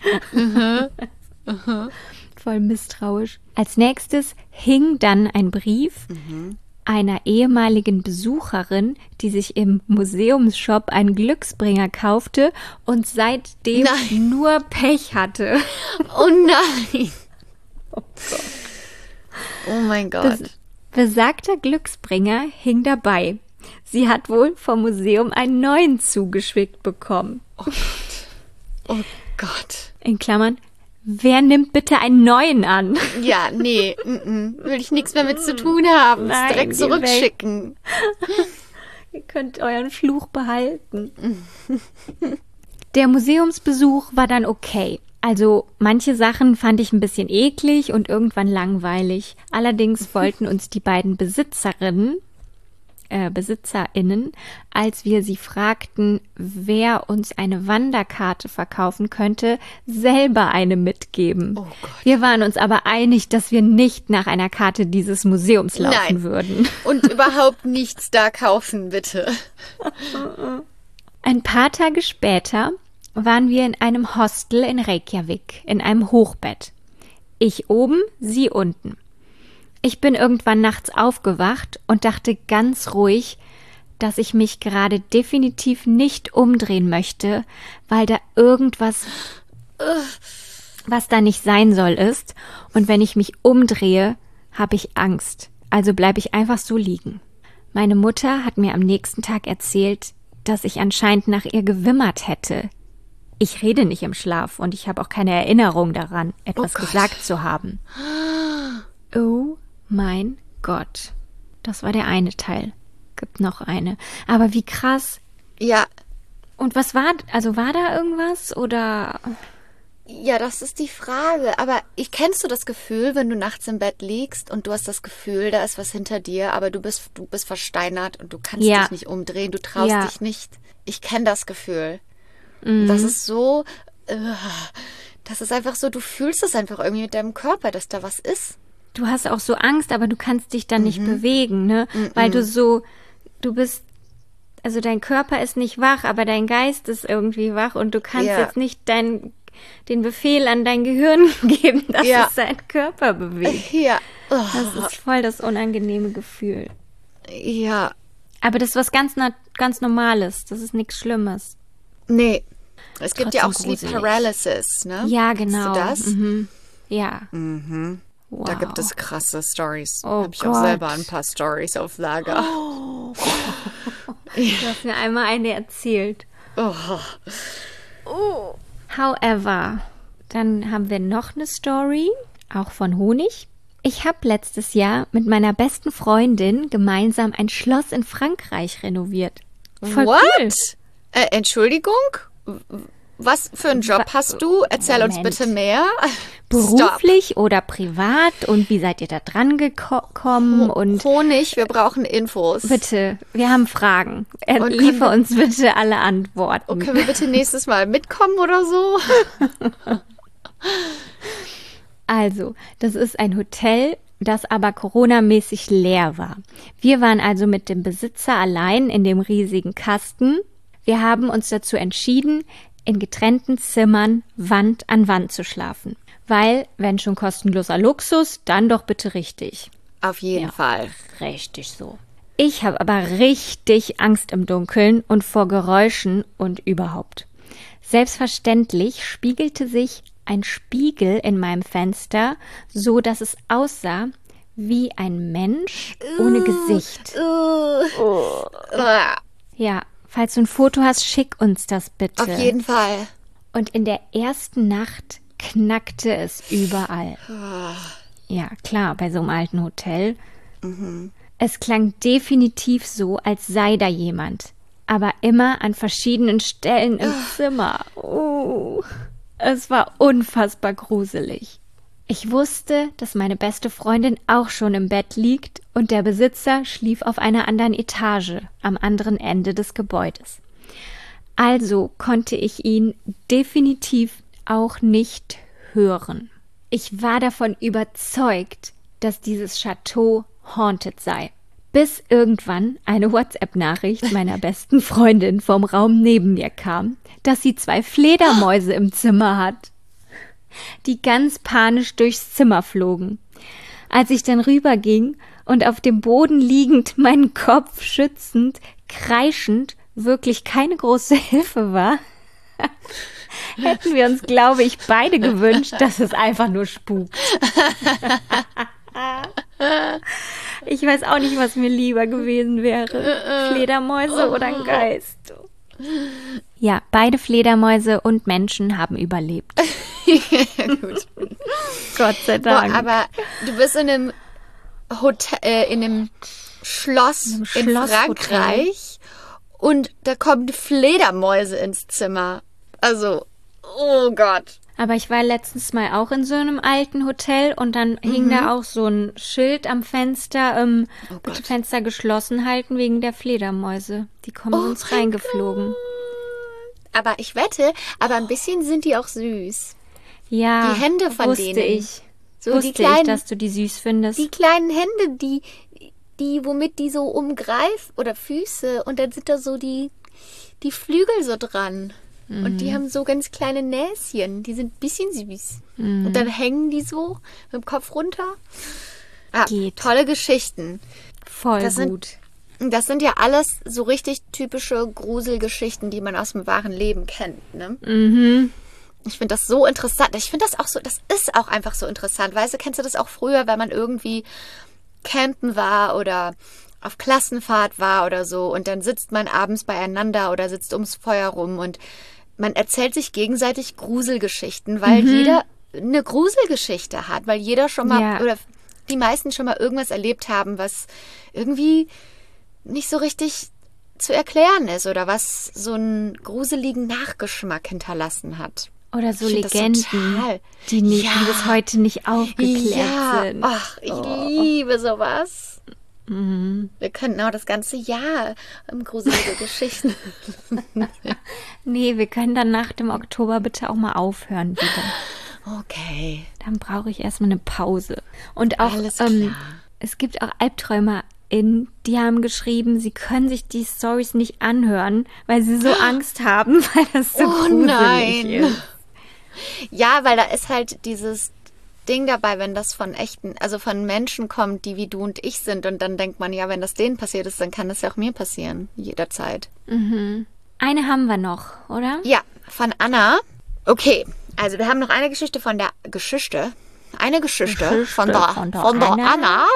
Voll misstrauisch. Als nächstes hing dann ein Brief einer ehemaligen Besucherin, die sich im Museumsshop einen Glücksbringer kaufte und seitdem Nein. nur Pech hatte. Oh nein. Oh mein Gott. Bes besagter Glücksbringer hing dabei. Sie hat wohl vom Museum einen neuen zugeschickt bekommen. Oh Gott. In Klammern, wer nimmt bitte einen neuen an? Ja, nee, mm -mm. will ich nichts mehr mit zu tun haben. Nein, Direkt geh zurückschicken. Ihr könnt euren Fluch behalten. Der Museumsbesuch war dann okay, Also manche Sachen fand ich ein bisschen eklig und irgendwann langweilig. Allerdings wollten uns die beiden Besitzerinnen, äh, BesitzerInnen, als wir sie fragten, wer uns eine Wanderkarte verkaufen könnte, selber eine mitgeben. Oh Gott. Wir waren uns aber einig, dass wir nicht nach einer Karte dieses Museums laufen Nein. würden. Und überhaupt nichts da kaufen, bitte. Ein paar Tage später waren wir in einem Hostel in Reykjavik, in einem Hochbett. Ich oben, sie unten. Ich bin irgendwann nachts aufgewacht und dachte ganz ruhig, dass ich mich gerade definitiv nicht umdrehen möchte, weil da irgendwas, was da nicht sein soll, ist. Und wenn ich mich umdrehe, habe ich Angst. Also bleibe ich einfach so liegen. Meine Mutter hat mir am nächsten Tag erzählt, dass ich anscheinend nach ihr gewimmert hätte. Ich rede nicht im Schlaf und ich habe auch keine Erinnerung daran, etwas Oh Gott. gesagt zu haben. Oh mein Gott. Das war der eine Teil. Gibt noch eine. Aber wie krass. Ja, Und was war, also war da irgendwas oder? ja, das ist die Frage. Aber ich kennst du das Gefühl, wenn du nachts im Bett liegst und du hast das Gefühl, da ist was hinter dir, aber du bist, du bist versteinert und du kannst Ja. dich nicht umdrehen, du traust Ja. dich nicht. Ich kenne das Gefühl. Mhm. Das ist so, äh, das ist einfach so, du fühlst es einfach irgendwie mit deinem Körper, dass da was ist. Du hast auch so Angst, aber du kannst dich dann Mhm. nicht bewegen, ne? Weil du so, du bist, also dein Körper ist nicht wach, aber dein Geist ist irgendwie wach und du kannst Ja. jetzt nicht dein, den Befehl an dein Gehirn geben, dass Ja. es seinen Körper bewegt. Ja, oh, Das ist voll das unangenehme Gefühl. ja, Aber das ist was ganz, na- ganz Normales. Das ist nichts Schlimmes. nee. Es gibt ja auch Trotzdem Sleep gruselig. Paralysis, ne? Ja, Kennst genau. du das? Mhm. Ja. Wow. Da gibt es krasse Stories. Oh Habe ich Gott. auch selber ein paar Stories auf Lager. Du hast mir einmal eine erzählt. Oh. However, dann haben wir noch eine Story, auch von Honig. Ich habe letztes Jahr mit meiner besten Freundin gemeinsam ein Schloss in Frankreich renoviert. Voll What? cool. Äh, Entschuldigung? Was für einen Job hast du? Erzähl uns Moment. bitte mehr. Beruflich oder privat und wie seid ihr da dran gekommen und Stop. Honig, wir brauchen Infos. bitte, wir haben Fragen. Er, Und können liefer wir- uns bitte alle Antworten. Und können wir bitte nächstes Mal mitkommen oder so? Also, das ist ein Hotel, das aber coronamäßig leer war. Wir waren also mit dem Besitzer allein in dem riesigen Kasten. Wir haben uns dazu entschieden, in getrennten Zimmern Wand an Wand zu schlafen. Weil, wenn schon kostenloser Luxus, dann doch bitte richtig. Auf jeden Ja. Fall. Richtig so. Ich habe aber richtig Angst im Dunkeln und vor Geräuschen und überhaupt. Selbstverständlich spiegelte sich ein Spiegel in meinem Fenster, so dass es aussah wie ein Mensch ohne Gesicht. Ah, Ja, falls du ein Foto hast, schick uns das bitte. Auf jeden Fall. Und in der ersten Nacht knackte es überall. Ja, klar, bei so einem alten Hotel. Es klang definitiv so, als sei da jemand. Aber immer an verschiedenen Stellen im Zimmer. Oh, es war unfassbar gruselig. Ich wusste, dass meine beste Freundin auch schon im Bett liegt und der Besitzer schlief auf einer anderen Etage am anderen Ende des Gebäudes. Also konnte ich ihn definitiv auch nicht hören. Ich war davon überzeugt, dass dieses Chateau haunted sei. Bis irgendwann eine WhatsApp-Nachricht meiner besten Freundin vom Raum neben mir kam, dass sie zwei Fledermäuse im Zimmer hat, die ganz panisch durchs Zimmer flogen. Als ich dann rüberging und auf dem Boden liegend, meinen Kopf schützend, kreischend, wirklich keine große Hilfe war, hätten wir uns, glaube ich, beide gewünscht, dass es einfach nur spukt. Ich weiß auch nicht, was mir lieber gewesen wäre. Fledermäuse oder ein Geist. Ja, beide Fledermäuse und Menschen haben überlebt. Gut. Gott sei Boah, Dank. aber du bist in einem Hotel, äh, in einem Schloss In einem in Schlosshotel. Frankreich und da kommen Fledermäuse ins Zimmer. Also, oh Gott. Aber ich war letztens mal auch in so einem alten Hotel und dann mhm. hing da auch so ein Schild am Fenster, ähm, Oh bitte Gott. Fenster geschlossen halten wegen der Fledermäuse. Die kommen Oh uns mein reingeflogen. Aber ich wette, aber ein bisschen sind die auch süß. Ja, Die Hände von wusste denen. ich. So wusste die kleinen, ich, dass du die süß findest. die kleinen Hände, die, die, womit die so umgreifen, oder Füße, und dann sind da so die, die Flügel so dran. Mhm. Und die haben so ganz kleine Näschen, die sind ein bisschen süß. Mhm. Und dann hängen die so mit dem Kopf runter. Ah, Geht. Tolle Geschichten. Voll Das sind- gut. Das sind ja alles so richtig typische Gruselgeschichten, die man aus dem wahren Leben kennt, ne? Mhm. Ich finde das so interessant. Ich finde das auch so, das ist auch einfach so interessant. Weißt du, kennst du das auch früher, wenn man irgendwie campen war oder auf Klassenfahrt war oder so und dann sitzt man abends beieinander oder sitzt ums Feuer rum und man erzählt sich gegenseitig Gruselgeschichten, weil Mhm. jeder eine Gruselgeschichte hat, weil jeder schon mal Ja. oder die meisten schon mal irgendwas erlebt haben, was irgendwie nicht so richtig zu erklären ist oder was so einen gruseligen Nachgeschmack hinterlassen hat. Oder so Ich find das Legenden, total- die, nie, Ja. die bis heute nicht aufgeklärt Ja, sind. ach, ich Oh. liebe sowas. Mhm. Wir könnten auch das ganze Jahr um gruselige Geschichten. Nee, wir können dann nach dem Oktober bitte auch mal aufhören wieder. Okay. Dann brauche ich erstmal eine Pause. Und auch, Alles ähm, klar. es gibt auch AlbträumerInnen, die haben geschrieben, sie können sich die Storys nicht anhören, weil sie so Angst haben, weil das so Oh gruselig nein. ist. Ja, weil da ist halt dieses Ding dabei, wenn das von echten, also von Menschen kommt, die wie du und ich sind. Und dann denkt man, ja, wenn das denen passiert ist, dann kann das ja auch mir passieren. Jederzeit. Eine haben wir noch, oder? Ja, von Anna. Okay, also wir haben noch eine Geschichte von der Geschichte. Eine Geschichte, Geschichte von, der, von der von der Anna. Anna.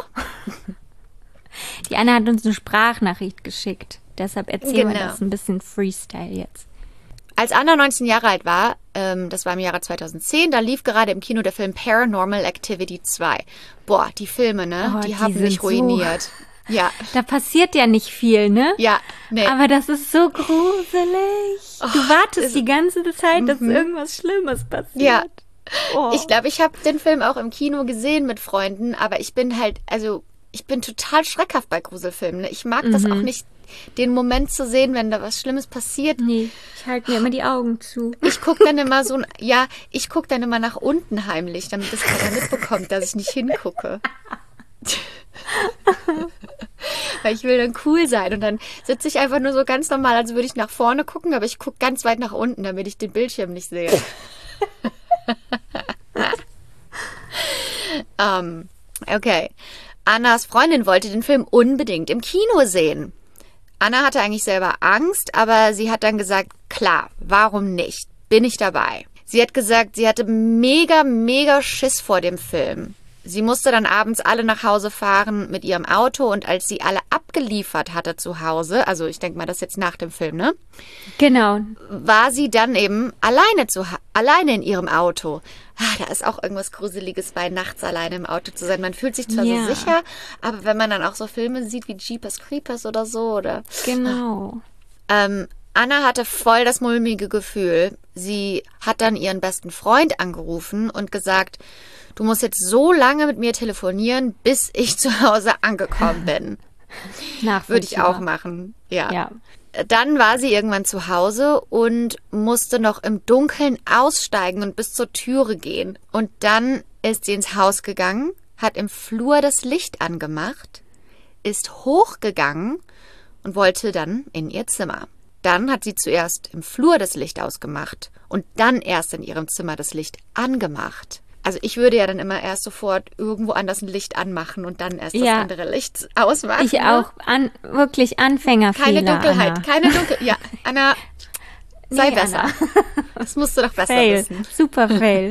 Die Anna hat uns eine Sprachnachricht geschickt. Deshalb erzählen wir Genau. das ein bisschen Freestyle jetzt. Als Anna neunzehn Jahre alt war, ähm, das war im Jahre zweitausendzehn, da lief gerade im Kino der Film Paranormal Activity zwei. Boah, die Filme, ne? Oh, die, die haben sind mich so- ruiniert. Ja, Da passiert ja nicht viel, ne? ja, nee. Aber das ist so gruselig. Du wartest die ganze Zeit, dass irgendwas Schlimmes passiert. Ja. Oh. Ich glaube, ich habe den Film auch im Kino gesehen mit Freunden, aber ich bin halt, also ich bin total schreckhaft bei Gruselfilmen. Ne? Ich mag das auch nicht, den Moment zu sehen, wenn da was Schlimmes passiert. Nee, ich halte mir immer die Augen zu. Ich gucke dann immer so, ja, ich gucke dann immer nach unten heimlich, damit das keiner mitbekommt, dass ich nicht hingucke. Weil ich will dann cool sein und dann sitze ich einfach nur so ganz normal, als würde ich nach vorne gucken, aber ich gucke ganz weit nach unten, damit ich den Bildschirm nicht sehe. ähm, okay. Annas Freundin wollte den Film unbedingt im Kino sehen. Anna hatte eigentlich selber Angst, aber sie hat dann gesagt, klar, warum nicht? Bin ich dabei. Sie hat gesagt, sie hatte mega, mega Schiss vor dem Film. Sie musste dann abends alle nach Hause fahren mit ihrem Auto und als sie alle abgeliefert hatte zu Hause, also ich denke mal, das ist jetzt nach dem Film, ne? Genau. War sie dann eben alleine zu ha- alleine in ihrem Auto. Ah, da ist auch irgendwas Gruseliges bei, nachts alleine im Auto zu sein. Man fühlt sich zwar Ja. so sicher, aber wenn man dann auch so Filme sieht wie Jeepers Creepers oder so oder Genau. ähm, Anna hatte voll das mulmige Gefühl. Sie hat dann ihren besten Freund angerufen und gesagt, du musst jetzt so lange mit mir telefonieren, bis ich zu Hause angekommen bin. Würde ich auch machen. Ja. Ja. Dann war sie irgendwann zu Hause und musste noch im Dunkeln aussteigen und bis zur Türe gehen. Und dann ist sie ins Haus gegangen, hat im Flur das Licht angemacht, ist hochgegangen und wollte dann in ihr Zimmer. Dann hat sie zuerst im Flur das Licht ausgemacht und dann erst in ihrem Zimmer das Licht angemacht. Also ich würde ja dann immer erst sofort irgendwo anders ein Licht anmachen und dann erst das Ja. andere Licht ausmachen. Ich ne? auch. An, wirklich Anfängerfehler, Keine Dunkelheit, Anna. keine Dunkelheit. Ja, Anna, sei Nee, besser. Anna. Das musst du doch besser Fail. wissen. Super Fail.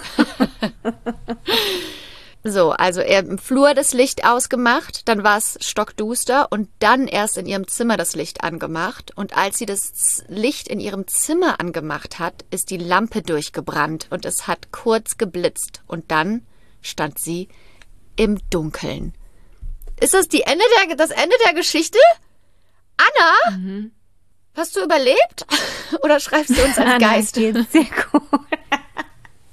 So, also er im Flur das Licht ausgemacht, dann war es stockduster und dann erst in ihrem Zimmer das Licht angemacht. Und als sie das Licht in ihrem Zimmer angemacht hat, ist die Lampe durchgebrannt und es hat kurz geblitzt. Und dann stand sie im Dunkeln. Ist das die Ende der, das Ende der Geschichte? Anna? Mhm. Hast du überlebt? Oder schreibst du uns als Anna, Geist? geht's sehr gut.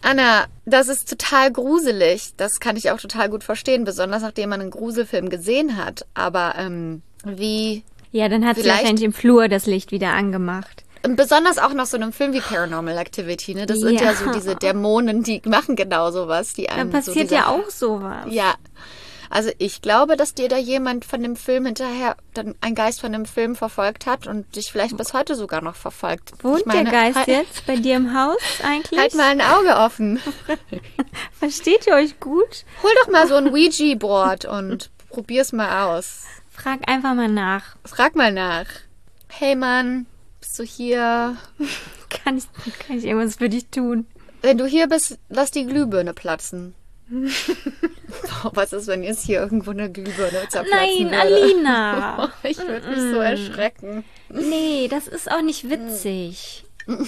Anna, das ist total gruselig. Das kann ich auch total gut verstehen, besonders nachdem man einen Gruselfilm gesehen hat. Aber ähm, wie... Ja, dann hat sie Vielleicht- wahrscheinlich im Flur das Licht wieder angemacht. Besonders auch nach so einem Film wie Paranormal Activity, ne? Das sind ja Ja. so diese Dämonen, die machen genau sowas. Die Dann einem passiert so diese, ja auch sowas. Ja. Also ich glaube, dass dir da jemand von dem Film hinterher, dann ein Geist von dem Film verfolgt hat und dich vielleicht bis heute sogar noch verfolgt. Wohnt Ich meine, der Geist halt, jetzt bei dir im Haus eigentlich? Halt mal ein Auge offen. Versteht ihr euch gut? Hol doch mal so ein Ouija-Board und probier's mal aus. Frag einfach mal nach. Frag mal nach. Hey Mann, bist du hier? Kann ich, kann ich irgendwas für dich tun? Wenn du hier bist, lass die Glühbirne platzen. Oh, was ist, wenn jetzt hier irgendwo eine Glühbirne zerplatzen Nein, würde? Alina. Ich würde mich so erschrecken. Nee, das ist auch nicht witzig.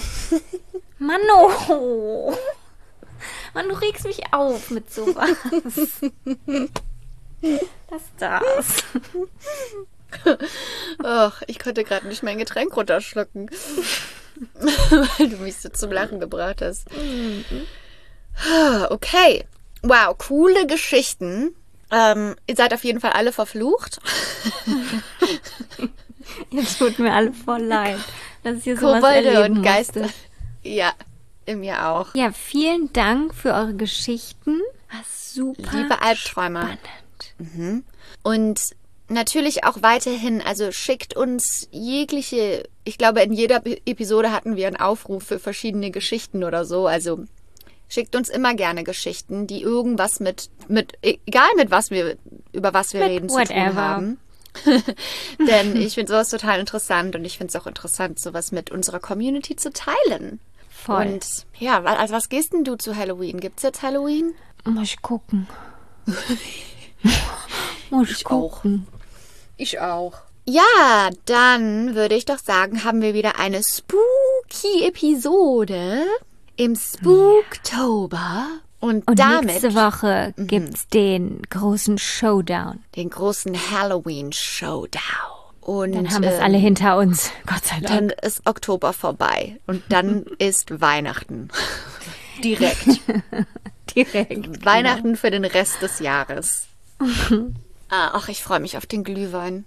Mano. Mann, du regst mich auf mit sowas. Was ist das? Och, ich konnte gerade nicht mein Getränk runterschlucken. Weil du mich so zum Lachen gebracht hast. Okay. Wow, coole Geschichten. Ähm, ihr seid auf jeden Fall alle verflucht. Jetzt tut mir alle voll leid, dass ich hier sowas Kobolde erleben und Geister. musste. Ja, in mir auch. Ja, vielen Dank für eure Geschichten. Was super Liebe Albträume. spannend. Und natürlich auch weiterhin, also schickt uns jegliche, ich glaube, in jeder Episode hatten wir einen Aufruf für verschiedene Geschichten oder so. Also schickt uns immer gerne Geschichten, die irgendwas mit, mit egal mit was wir, über was wir Mit reden, zu tun whatever. haben. Denn ich finde sowas total interessant und ich finde es auch interessant, sowas mit unserer Community zu teilen. Voll. Und ja, wa- also was gehst denn du zu Halloween? Gibt's jetzt Halloween? Muss ich gucken. Muss ich gucken. Ich auch. Ja, dann würde ich doch sagen, haben wir wieder eine spooky Episode im Spooktober. Und, Und damit nächste Woche gibt's den großen Showdown. den großen Halloween-Showdown. Und Dann haben wir es ähm, alle hinter uns. Gott sei Dank. dann ist Oktober vorbei. Und dann ist Weihnachten. Direkt. Direkt. Weihnachten für den Rest des Jahres. ah, ach, ich freue mich auf den Glühwein.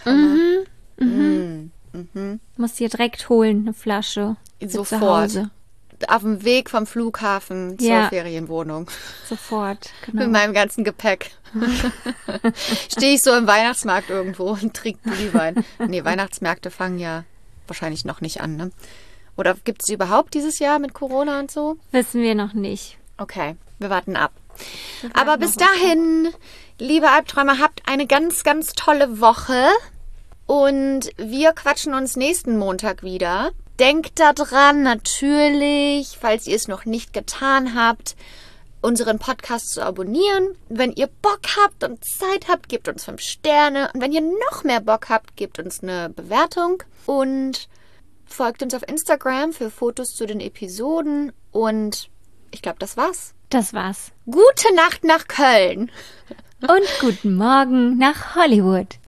Muss dir direkt holen, eine Flasche. Für Sofort. Zu Hause. Auf dem Weg vom Flughafen zur Ja. Ferienwohnung. Sofort. Mit Genau. meinem ganzen Gepäck. Stehe ich so im Weihnachtsmarkt irgendwo und trinke Glühwein. Nee, Weihnachtsmärkte fangen ja wahrscheinlich noch nicht an, ne? Oder gibt es überhaupt dieses Jahr mit Corona und so? Wissen wir noch nicht. Okay, wir warten ab. Aber bis dahin, liebe Albträumer, habt eine ganz, ganz tolle Woche. Und wir quatschen uns nächsten Montag wieder. Denkt daran, natürlich, falls ihr es noch nicht getan habt, unseren Podcast zu abonnieren. Wenn ihr Bock habt und Zeit habt, gebt uns fünf Sterne. Und wenn ihr noch mehr Bock habt, gebt uns eine Bewertung. Und folgt uns auf Instagram für Fotos zu den Episoden. Und ich glaube, das war's. Das war's. Gute Nacht nach Köln. Und guten Morgen nach Hollywood.